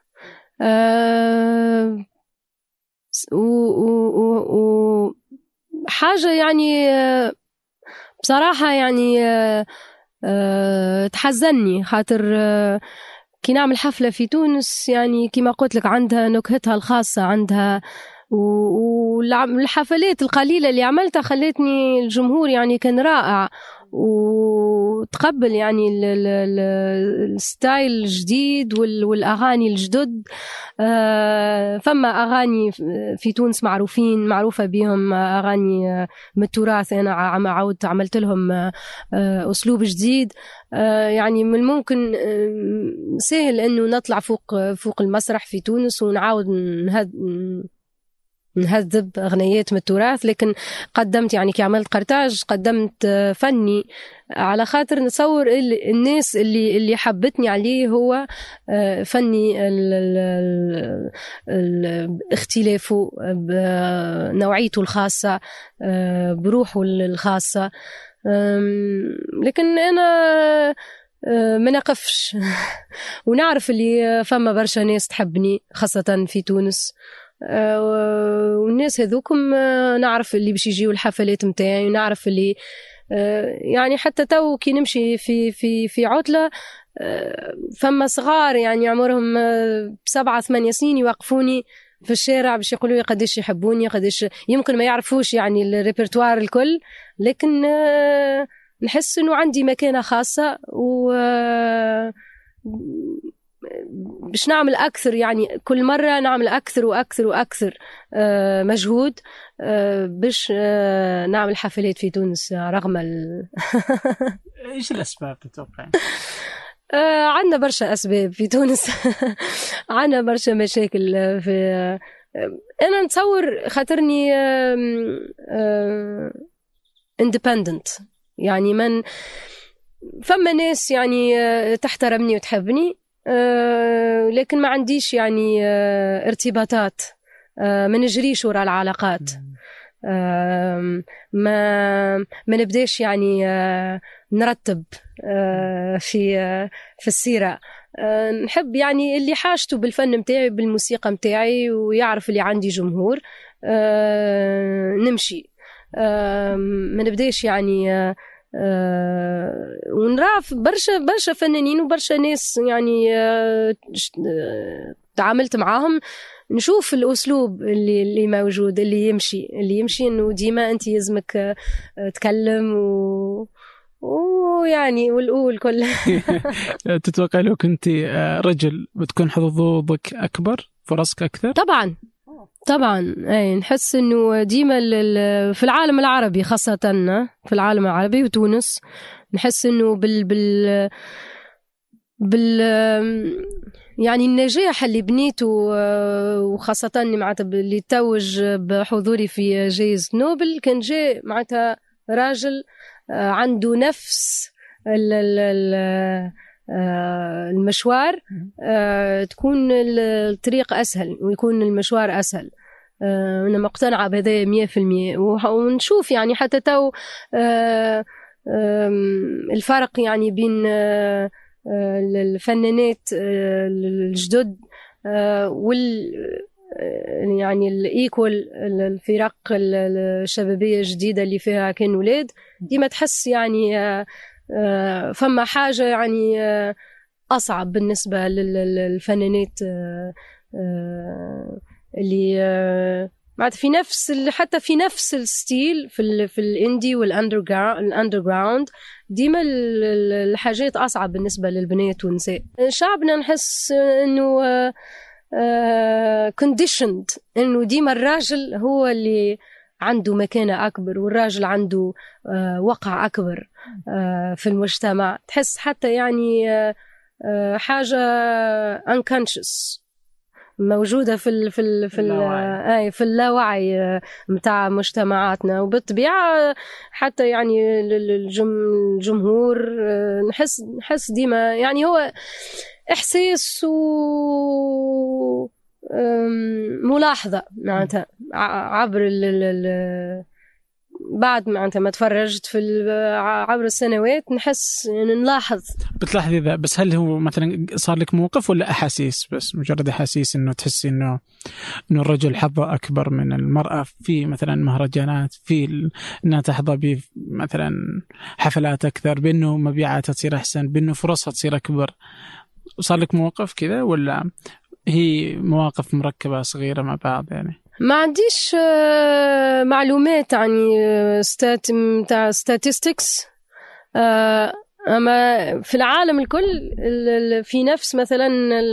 أه و, و, و حاجة يعني بصراحة يعني أه أه تحزني، خاطر أه كي نعمل حفلة في تونس يعني كما قلت لك عندها نكهتها الخاصة، عندها والحفلات القليلة اللي عملتها خلتني الجمهور يعني كان رائع وتقبل يعني الستايل الجديد والأغاني الجدد. فما أغاني في تونس معروفين معروفة بهم، أغاني من التراث أنا عاودت عملت لهم أسلوب جديد. يعني من الممكن سهل أنه نطلع فوق فوق المسرح في تونس ونعاود نهد نهذب أغنيات من التراث، لكن قدمت يعني كي عملت قرطاج قدمت فني على خاطر نصور الناس اللي اللي حبتني عليه هو فني اختلافه بنوعيته الخاصة بروحه الخاصة. لكن أنا ما نقفش ونعرف اللي فما برشا ناس تحبني خاصة في تونس، والناس هذوكم نعرف اللي باش يجيوا الحفلات متاعي، ونعرف اللي يعني حتى تو كي نمشي في في في عطلة فما صغار يعني عمرهم بسبعة ثمانية سنين يوقفوني في الشارع باش يقولوا لي قديش يحبوني، قديش يمكن ما يعرفوش يعني الريبرتوار الكل، لكن نحس انه عندي مكانة خاصة و باش نعمل أكثر، يعني كل مرة نعمل أكثر وأكثر وأكثر مجهود باش نعمل حفلات في تونس رغم ال... إيش الأسباب تتوقع؟ عندنا برشا أسباب في تونس عندنا برشا مشاكل في أنا نتصور خاطرني independent، يعني من فما ناس يعني تحترمني وتحبني أه لكن ما عنديش يعني أه ارتباطات، أه ما نجريش وراء العلاقات، أه ما ما نبداش يعني أه نرتب أه في أه في السيرة. أه نحب يعني اللي حاجته بالفن متاعي بالموسيقى متاعي ويعرف اللي عندي جمهور أه نمشي، أه ما نبداش يعني أه أه ونرى برشا برشا فنانين وبرشا ناس يعني أه تعاملت معاهم نشوف الأسلوب اللي اللي موجود اللي يمشي اللي يمشي إنه ديما أنت يزمك أه تكلم و ويعني والقول كل تتوقع لو كنت رجل بتكون حظوظك أكبر، فرصك أكثر؟ طبعا طبعا أي نحس إنه ديما في العالم العربي خاصة في العالم العربي وتونس نحس إنه بال بال بال يعني النجاح اللي بنيته وخاصة معناتها اللي توج بحضوري في جائزة نوبل كان جاء معناتها راجل عنده نفس المشوار تكون الطريق أسهل ويكون المشوار أسهل. أنا مقتنعة بهذا مية في المية ونشوف يعني حتى تو الفرق يعني بين الفنانات الجدد وال يعني الايكول الفرق الشبابيه الجديده اللي فيها كان ولاد ديما تحس يعني فما حاجه يعني اصعب بالنسبه للفنانات اللي معناتها في نفس حتى في نفس الستيل في ال في الاندي والاندر جراوند ديما الحاجات اصعب بالنسبه للبنات والنساء. شعبنا نحس انه كونديشند uh, انه ديما الراجل هو اللي عنده مكانه اكبر والراجل عنده uh, وقع اكبر uh, في المجتمع. تحس حتى يعني uh, uh, حاجه unconscious موجودة في ال في ال في اللاوعي في اللاوعي متاع مجتمعاتنا وبالطبيعة حتى يعني الجمهور نحس نحس ديما يعني هو إحساس وملاحظة معناتها عبر ال بعد معناتها ما تفرجت في عبر السنوات نحس يعني نلاحظ بتلاحظي ذا. بس هل هو مثلا صار لك موقف ولا أحاسيس بس مجرد أحاسيس إنه تحسي إنه إنه الرجل حظه أكبر من المرأة في مثلا مهرجانات في ال... إنها تحظى بمثلا حفلات أكثر بإنه مبيعاتها تصير أحسن بإنه فرصها تصير أكبر؟ صار لك موقف كذا ولا هي مواقف مركبة صغيرة مع بعض يعني؟ ما عنديش معلومات يعني ستات تاع statistics أما في العالم الكل في نفس مثلا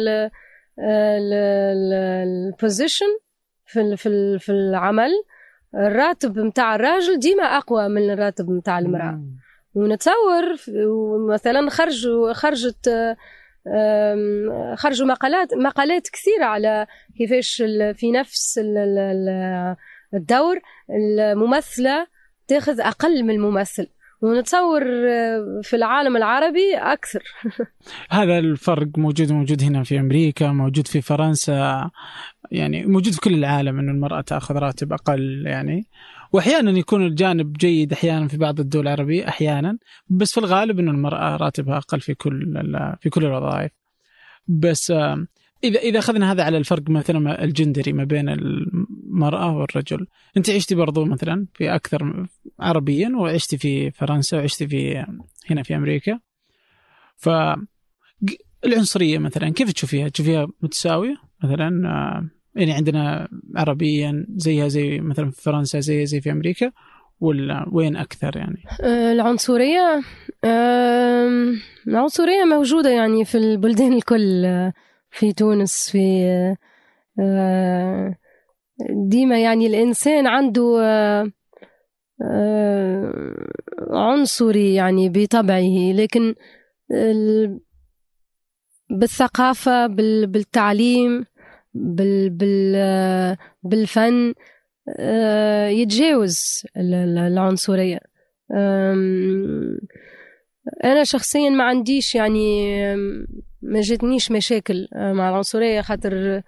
البوزيشن في في في العمل الراتب متاع الراجل ديما أقوى من الراتب متاع المرأة. ونتصور مثلا خرجوا خرجت خرجوا مقالات مقالات كثيرة على كيفاش في نفس الدور الممثلة تأخذ أقل من الممثل ونتصور في العالم العربي أكثر. هذا الفرق موجود موجود هنا في أمريكا موجود في فرنسا يعني موجود في كل العالم إنه المرأة تأخذ راتب أقل يعني وأحيانا يكون الجانب جيد أحيانا في بعض الدول العربية أحيانا بس في الغالب إنه المرأة راتبها أقل في كل في كل الوظائف. بس إذا إذا أخذنا هذا على الفرق مثلا الجندري ما بين المرأة والرجل أنت عشتي برضو مثلا في أكثر عربيا وعشتي في فرنسا وعشتي في هنا في أمريكا فالعنصرية مثلا كيف تشوفيها؟ تشوفيها متساوية مثلا يعني عندنا عربيا زيها زي مثلا في فرنسا زي زي في أمريكا ولا وين أكثر يعني؟ العنصرية العنصرية موجودة يعني في البلدان الكل في تونس في ديما يعني الإنسان عنده عنصري يعني بطبعه لكن بالثقافة بالتعليم بال بال بالفن يتجاوز العنصرية. أنا شخصيا ما عنديش يعني ما جتنيش مشاكل مع العنصرية خاطر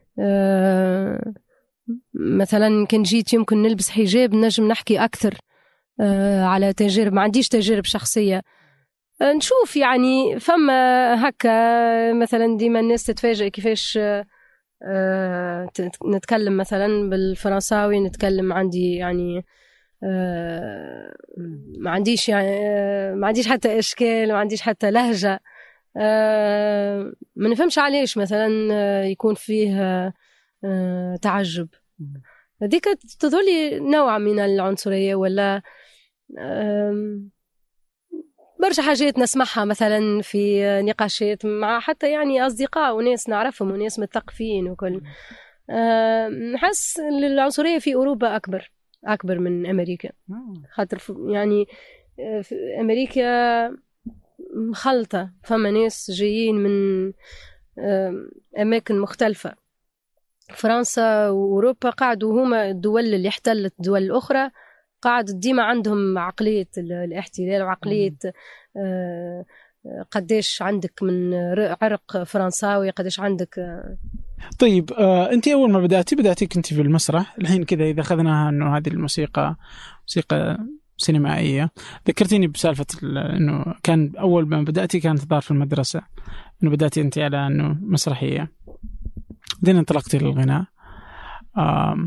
مثلا كان جيت يمكن نلبس حجاب نجم نحكي أكثر على تجارب ما عنديش تجارب شخصية. نشوف يعني فما هكا مثلا ديما الناس تتفاجئ كيفاش أه نتكلم مثلا بالفرنساوي نتكلم عندي يعني أه ما عنديش يعني أه ما عنديش حتى إشكال ما عنديش حتى لهجة أه ما نفهمش علاش مثلا يكون فيه أه تعجب. هذيك تظلي نوع من العنصرية ولا أه برشا حاجات نسمعها مثلا في نقاشات مع حتى يعني أصدقاء وناس نعرفهم وناس متثقفين وكل آه، نحس العنصرية في أوروبا أكبر أكبر من أمريكا، خاطر ف- يعني آه، في أمريكا مخلطة، فما ناس جايين من آه، أماكن مختلفة. فرنسا وأوروبا قاعدوا هما الدول اللي احتلت دول أخرى قاعد ديما عندهم عقلية ال- الاحتلال وعقلية آه، آه، قديش عندك من ر- عرق فرنساوي، قديش عندك آه، طيب آه، أنت أول ما بدأتي بدأتي كنت في المسرح. الحين كذا إذا أخذناها أنه هذه الموسيقى موسيقى سينمائية، ذكرتيني بسالفة ال- أنه كان أول ما بدأتي كانت تظهر في المدرسة، أنه بدأتي أنت على أنه مسرحية، بعدين انطلقتي للغناء، آم،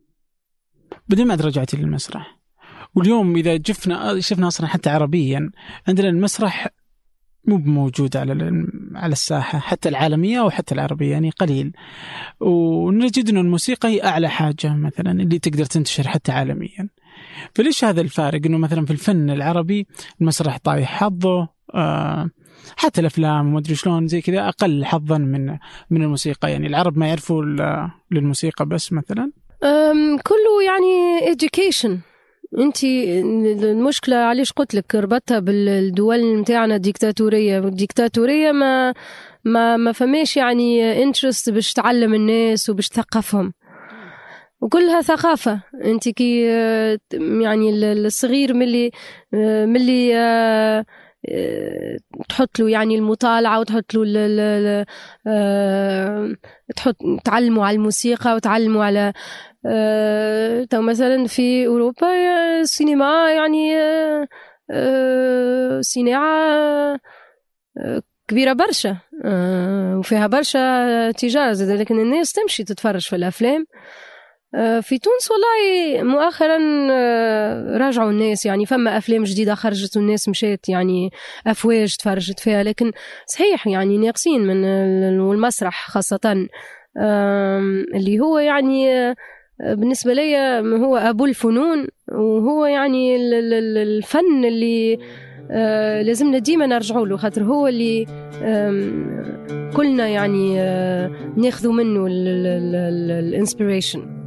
بعدين ما رجعتي للمسرح. واليوم إذا جفنا شفنا أصلا حتى عربيا عندنا المسرح مو موجود على ال- على الساحة حتى العالمية أو حتى العربية، يعني قليل. ونجد أن الموسيقى هي أعلى حاجة مثلا اللي تقدر تنتشر حتى عالميا. فليش هذا الفارق أنه مثلا في الفن العربي المسرح طايح حظه، آه حتى الأفلام وما أدري شلون زي كذا أقل حظا من من الموسيقى؟ يعني العرب ما يعرفوا ال- للموسيقى بس مثلا. أم، كله يعني education. انت المشكلة علاش قلت لك ربطها بالدول متاعنا ديكتاتورية. الديكتاتورية ما ما ما فماش يعني انترست باش تعلم الناس وباش تثقفهم، وكلها ثقافة. انت كي آه، يعني ال- الصغير ملي آه، ملي آه، آه، تحط له يعني المطالعة وتحط له ال- ال- ال- آه، تحط تعلموا على الموسيقى وتعلموا على آه، تو مثلا في أوروبا آه، السينما يعني آه، آه، صناعة آه، كبيرة برشا آه، وفيها برشا تجارة زي، لكن الناس تمشي تتفرج في الأفلام. آه، في تونس والله مؤخرا آه، راجعوا الناس، يعني فما أفلام جديدة خرجت والناس مشيت يعني أفواج تفرجت فيها، لكن صحيح يعني ناقصين من ال- والمسرح خاصة آم، اللي هو يعني آه، بالنسبة لي هو أبو الفنون، وهو يعني ال- ال- ال- الفن اللي آه، لازمنا ديما نرجعوا له، خاطر هو اللي آم، كلنا يعني آه، ناخذوا منه الانسبيريشن.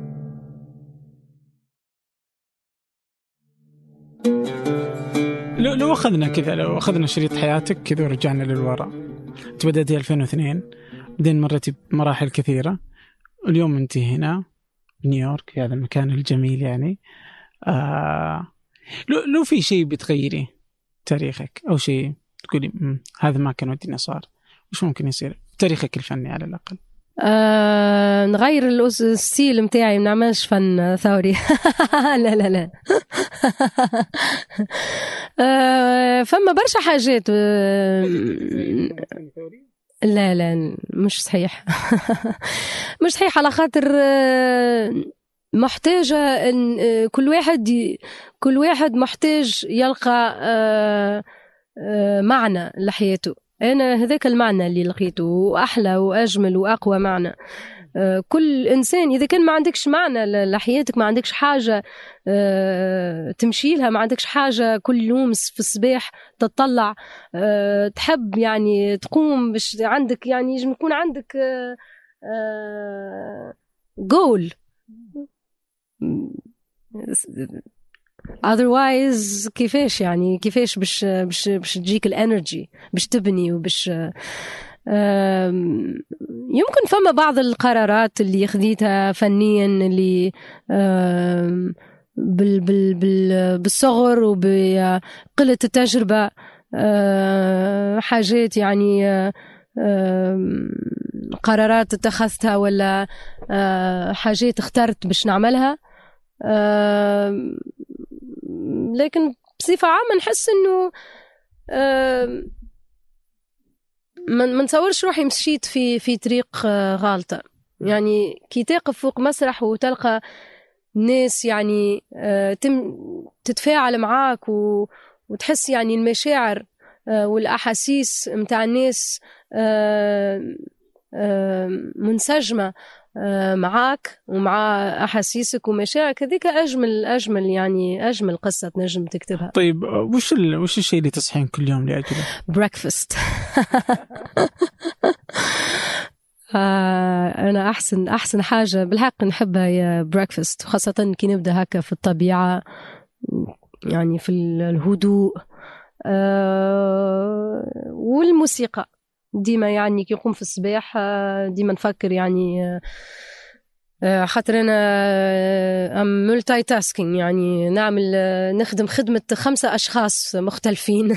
لو لو أخذنا كذا لو أخذنا شريط حياتك كذا ورجعنا للوراء، أنت بدأتي ألفين واثنين، بعدين مرتي بمراحل كثيرة، اليوم أنت هنا نيويورك في هذا المكان الجميل يعني. آه لو لو في شيء بتغيري تاريخك أو شيء تقولي هذا ما كان ودي صار، وش ممكن يصير تاريخك الفني على الأقل؟ آه نغير الأس- الستيل متاعي، ما نعملش فن ثوري. لا لا لا. آه فما برشا حاجات آه لا لا مش صحيح. مش صحيح، على خاطر آه محتاجة إن آه كل واحد ي- كل واحد محتاج يلقى آه آه معنى لحياته. أنا هذاك المعنى اللي لقيته وأحلى وأجمل وأقوى معنى. آه، كل إنسان إذا كان ما عندكش معنى ل- لحياتك، ما عندكش حاجة آه، تمشي لها، ما عندكش حاجة كل يوم في الصباح تطلع آه، تحب يعني تقوم باش عندك يعني يجب يكون عندك جول. otherwise كيفاش يعني كيفاش باش باش باش تجيك الانرجي باش تبني وباش آم، يمكن فما بعض القرارات اللي خذيتها فنيا اللي آم، بال بال بال بالصغر وبقلة التجربة، آه، حاجات يعني آم، قرارات اتخذتها ولا آه، حاجات اخترت باش نعملها. آم، لكن بصفة عامة نحس انه آم، ما ما نتصورش روحي مشيت في في طريق آه، غالطة. يعني كي تقف فوق مسرح وتلقى ناس يعني آه، تم تتفاعل معاك و- وتحس يعني المشاعر آه، والأحاسيس متاع الناس آه، آه، منسجمة آه، معاك ومع أحاسيسك ومشاعرك، هذيك أجمل أجمل يعني أجمل قصة تنجم تكتبها. طيب وش ال... وش الشيء اللي تصحين كل يوم لأجله؟ breakfast. آه أنا أحسن أحسن حاجة بالحق نحبها هي بريكفاست، خاصة كي نبدأ هكا في الطبيعة، يعني في الهدوء. آه والموسيقى ديما، يعني كي نقوم في الصباح آه ديما نفكر يعني آه خاطر أنا أم مولتي تاسكينج، يعني نعمل آه نخدم خدمة خمسة أشخاص مختلفين.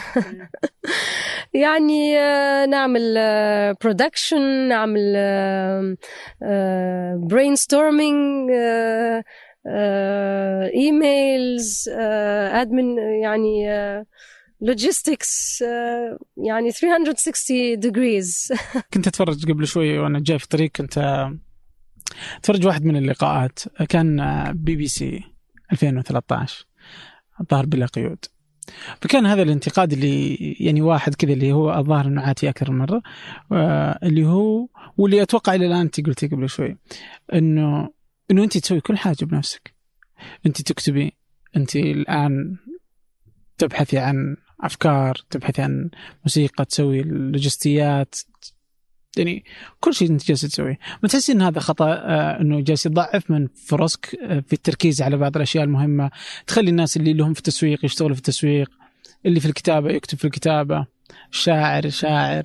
يعني آه نعمل آه برودكشن، نعمل آه آه brainstorming، آه آه ايميلز، آه ادمن، يعني آه logistics، آه يعني ثلاثمية وستين degrees. كنت أتفرج قبل شوي وأنا جاي في الطريق، كنت أتفرج واحد من اللقاءات كان بي بي سي ألفين وثلاثة عشر الظاهر بلا قيود، فكان هذا الانتقاد اللي يعني واحد كذا اللي هو الظاهر انه عاتي اكثر من مره، اللي هو واللي اتوقع الى الان انت قلتي قبل شوي انه انه انت تسوي كل حاجه بنفسك، انت تكتبي، انت الان تبحثي عن افكار، تبحثي عن موسيقى، تسوي اللوجستيات، يعني كل شيء انت جالسه تسويه. ما تحسي ان هذا خطا، آه انه جالس يضعف من فرصك آه في التركيز على بعض الاشياء المهمه، تخلي الناس اللي لهم في التسويق يشتغلوا في التسويق، اللي في الكتابه يكتب في الكتابه، الشاعر شاعر،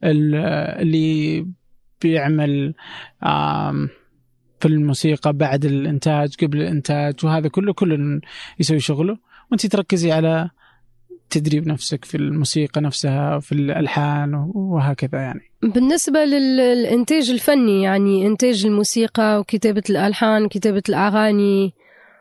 اللي بيعمل آه في الموسيقى بعد الانتاج قبل الانتاج، وهذا كله كله يسوي شغله، وانت تركزي على تدريب نفسك في الموسيقى نفسها، في الألحان وهكذا. يعني بالنسبة للإنتاج الفني، يعني إنتاج الموسيقى وكتابة الألحان، كتابة الأغاني،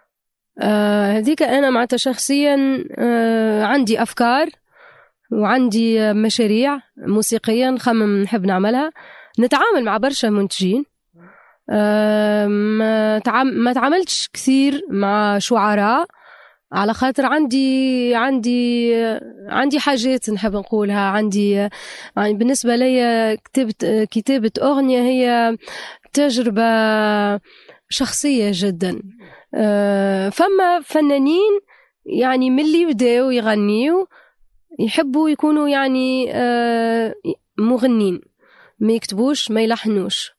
آه هذيك أنا معتا شخصيا آه عندي أفكار وعندي مشاريع موسيقية نخمم نحب نعملها، نتعامل مع برشا منتجين. آه ما, تعام ما تعاملتش كثير مع شعراء، على خاطر عندي عندي عندي حاجات نحب نقولها. عندي يعني بالنسبة لي كتابة كتابة أغنية هي تجربة شخصية جدا. فما فنانين يعني من اللي يبدأوا يغنيوا يحبوا يكونوا يعني مغنين، ما يكتبوش ما يلحنوش،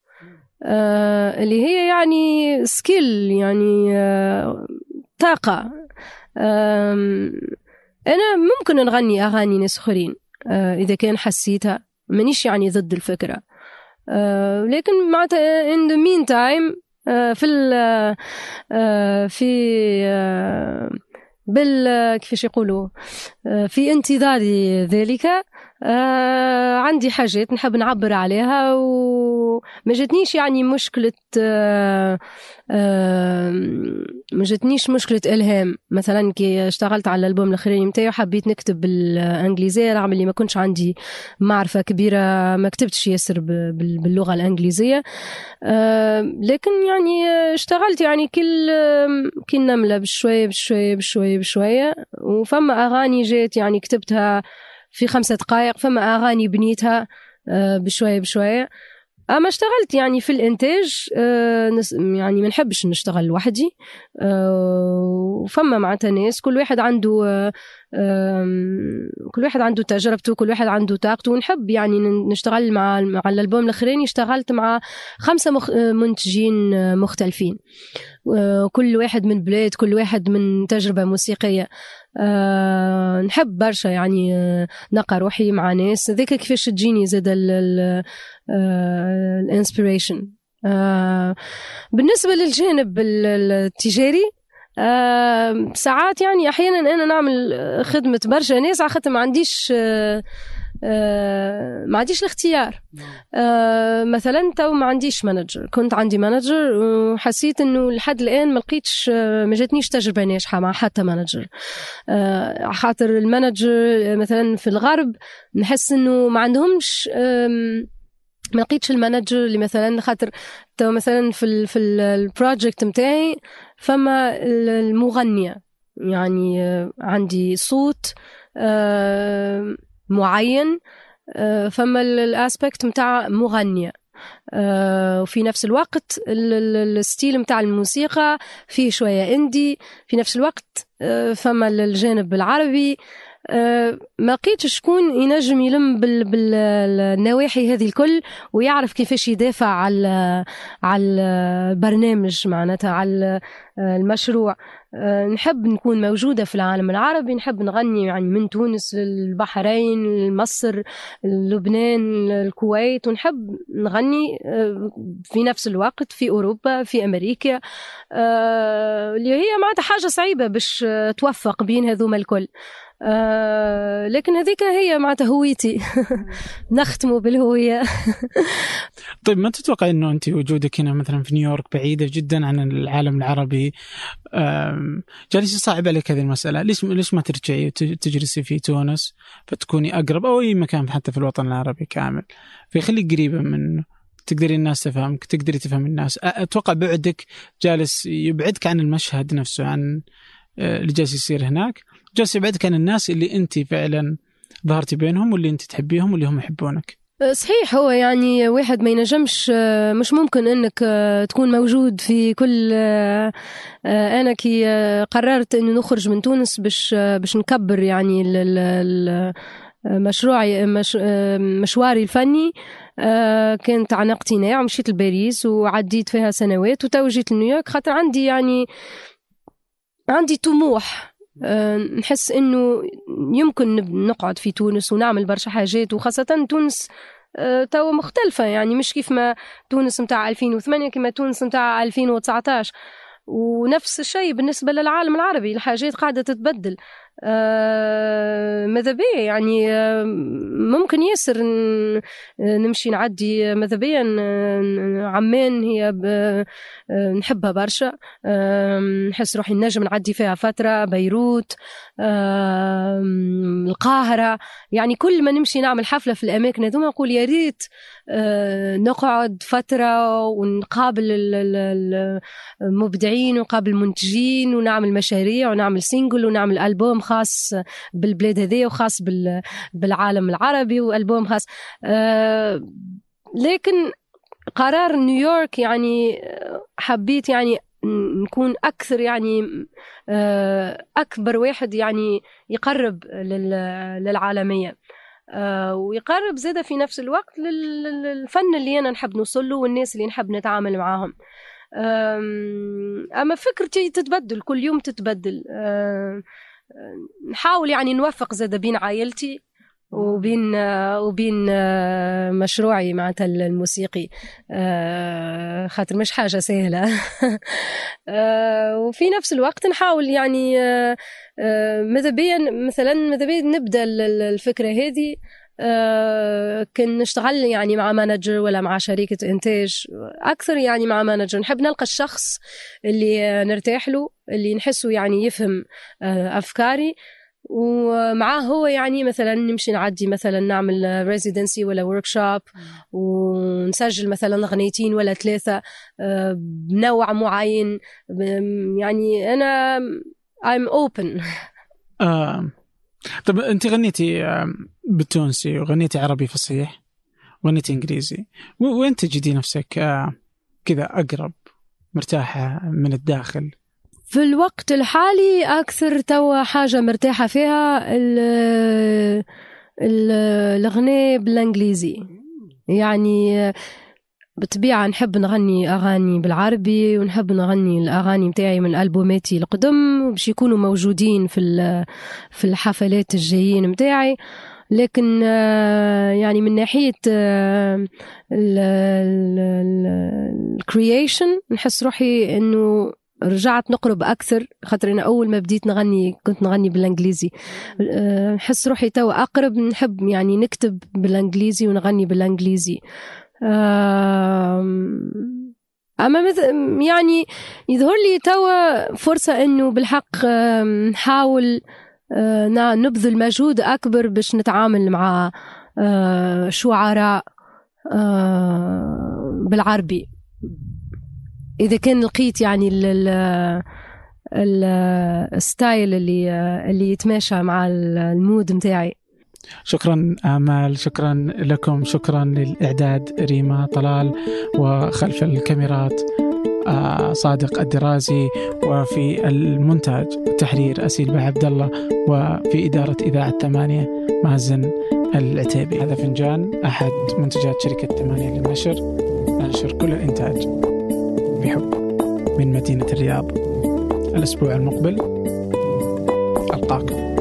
اللي هي يعني سكيل، يعني طاقة. أنا ممكن نغني أغاني ناس آخرين إذا كان حسيتها، مانيش يعني ضد الفكرة، لكن معناتها in the meantime في ال في بال كيفاش يقولوا في انتظار ذلك آه عندي حاجات نحب نعبر عليها، وما جاتنيش يعني مشكلة آه آه ما جاتنيش مشكلة إلهام. مثلا كي اشتغلت على الألبوم الأخراني متاعي وحبيت نكتب بالإنجليزية، رغم اللي ما كنتش عندي معرفة كبيرة، ما كتبتش ياسر باللغة الإنجليزية، آه لكن يعني اشتغلت يعني كل كل نملة بشوية بشوية بشوية بشوية. وفما أغاني جات يعني كتبتها في خمسة دقائق، فما أغاني بنيتها بشوية بشوية. أما اشتغلت يعني في الإنتاج يعني ما نحبش نشتغل لوحدي، وفما معناتها ناس كل واحد عنده كل واحد عنده تجربته، كل واحد عنده طاقته، ونحب يعني نشتغل مع مع الألبوم الأخراني اشتغلت مع خمسة مخ... منتجين مختلفين، كل واحد من بلاد، كل واحد من تجربة موسيقية. أه نحب برشا يعني نقى روحي مع ناس ذيك كيفاش تجيني زاد الانسبيريشن. أه بالنسبة للجانب التجاري أه ساعات يعني أحيانا أنا نعمل خدمة برشا ناس على خاطر ما عنديش أه أه ما عنديش الاختيار. أه مثلا تو ما عنديش مانجر، كنت عندي مانجر وحسيت انه لحد الان ما لقيتش ما جاتنيش تجربه ناجحه مع حتى مانجر. أه خاطر المانجر مثلا في الغرب نحس انه ما عندهمش ما لقيتش المانجر اللي مثلا خاطر تو مثلا في ال في البروجكت نتاعي فما المغنيه، يعني عندي صوت أه معين، فما الاسبكت متاع مغنية، وفي نفس الوقت الستيل متاع الموسيقى فيه شوية اندي، في نفس الوقت فما الجانب العربي، أه ما لقيتش شكون ينجم يلم بال بالنواحي هذه الكل ويعرف كيفاش يدافع على على البرنامج معناتها على المشروع. أه نحب نكون موجودة في العالم العربي، نحب نغني يعني من تونس للبحرين لمصر لبنان الكويت، ونحب نغني في نفس الوقت في أوروبا في أمريكا، اللي هي معناتها حاجة صعيبة باش توفق بين هذوما الكل. آه لكن هذيك هي معناتها هويتي. نختموا بالهوية. طيب ما تتوقع إنه أنت وجودك هنا مثلا في نيويورك بعيدة جدا عن العالم العربي، جالس يصعب عليك هذه المسألة؟ ليش ليش ما ترجعي وتجلسي في تونس فتكوني أقرب، أو أي مكان حتى في الوطن العربي كامل فيخليك قريبة منه، تقدري الناس تفهمك، تقدري تفهم الناس؟ أتوقع بعدك جالس يبعدك عن المشهد نفسه، عن اللي جالس يصير هناك، جالس يبعدك عن الناس اللي أنت فعلا ظهرتي بينهم واللي أنت تحبيهم واللي هم يحبونك. صحيح، هو يعني واحد ما ينجمش، مش ممكن انك تكون موجود في كل. انا كي قررت انه نخرج من تونس باش باش نكبر يعني مشروعي مش مشواري الفني، كانت عن اقتناع، ومشيت لباريس وعديت فيها سنوات وتو جيت لنيويورك خاطر عندي يعني عندي طموح. نحس إنه يمكن نقعد في تونس ونعمل برشا حاجات، وخاصة تونس تو مختلفة، يعني مش كيف ما تونس متاع ألفين وثمانية كما تونس متاع ألفين وتسعة عشر، ونفس الشيء بالنسبة للعالم العربي، الحاجات قاعدة تتبدل. آه ماذا بيا يعني آه ممكن ياسر نمشي نعدي ماذا بيا عمان، هي نحبها برشا، آه نحس روحي نجم نعدي فيها فترة، بيروت، آه القاهرة، يعني كل ما نمشي نعمل حفلة في الأماكن هذوما نقول يا ريت آه نقعد فترة ونقابل المبدعين ونقابل المنتجين ونعمل مشاريع ونعمل سينجل ونعمل ألبوم خاص بالبلاد هذه وخاص بالعالم العربي وألبوم خاص. آه لكن قرار نيويورك يعني حبيت يعني نكون أكثر يعني آه أكبر واحد يعني يقرب للعالمية، آه ويقرب زادة في نفس الوقت للفن اللي أنا نحب نوصله والناس اللي نحب نتعامل معهم. أما فكرتي تتبدل كل يوم تتبدل. أه نحاول يعني نوفق زاد بين عائلتي وبين وبين مشروعي معناتها الموسيقي، أه خاطر مش حاجة سهلة. أه وفي نفس الوقت نحاول يعني أه ماذا بيا مثلا ماذا بيا نبدأ الفكرة هذه أه كن نشتغل يعني مع مانجر ولا مع شركة إنتاج، أكثر يعني مع مانجر. نحب نلقى الشخص اللي نرتاح له، اللي نحسه يعني يفهم أه أفكاري، ومعاه هو يعني مثلا نمشي نعدي مثلا نعمل ريزيدنسي ولا وركشوب ونسجل مثلا أغنيتين ولا ثلاثة أه بنوع معين. يعني أنا I'm open. آه. طب أنت غنيتي بالتونسي وغنيتي عربي فصيح وغنيتي إنجليزي، وين تجدي نفسك آه كذا أقرب مرتاحة من الداخل؟ في الوقت الحالي أكثر توا حاجة مرتاحة فيها الأغنية بالإنجليزي، يعني بطبيعة نحب نغني أغاني بالعربي ونحب نغني الأغاني متاعي من ألبوماتي القدم باش يكونوا موجودين في في الحفلات الجايين متاعي. لكن يعني من ناحية الكرييشن نحس روحي إنه رجعت نقرب أكثر، خاطر أنا أول ما بديت نغني كنت نغني بالإنجليزي، نحس روحي توا أقرب، نحب يعني نكتب بالإنجليزي ونغني بالإنجليزي. أما يعني يظهر لي توا فرصة إنه بالحق نحاول نبذل مجهود أكبر باش نتعامل مع شعراء بالعربي، إذا كان لقيت يعني الستايل اللي اللي يتماشى مع المود متاعي. شكرا آمال، شكرا لكم، شكرا للإعداد ريما طلال، وخلف الكاميرات وصادق الدرازي، وفي المونتاج والتحرير أسيل باه عبد الله، وفي إدارة إذاعة ثمانية مازن العتيبي. هذا فنجان أحد منتجات شركة ثمانية للنشر، ننشر كل الإنتاج بحب من مدينة الرياض. الأسبوع المقبل ألقاكم.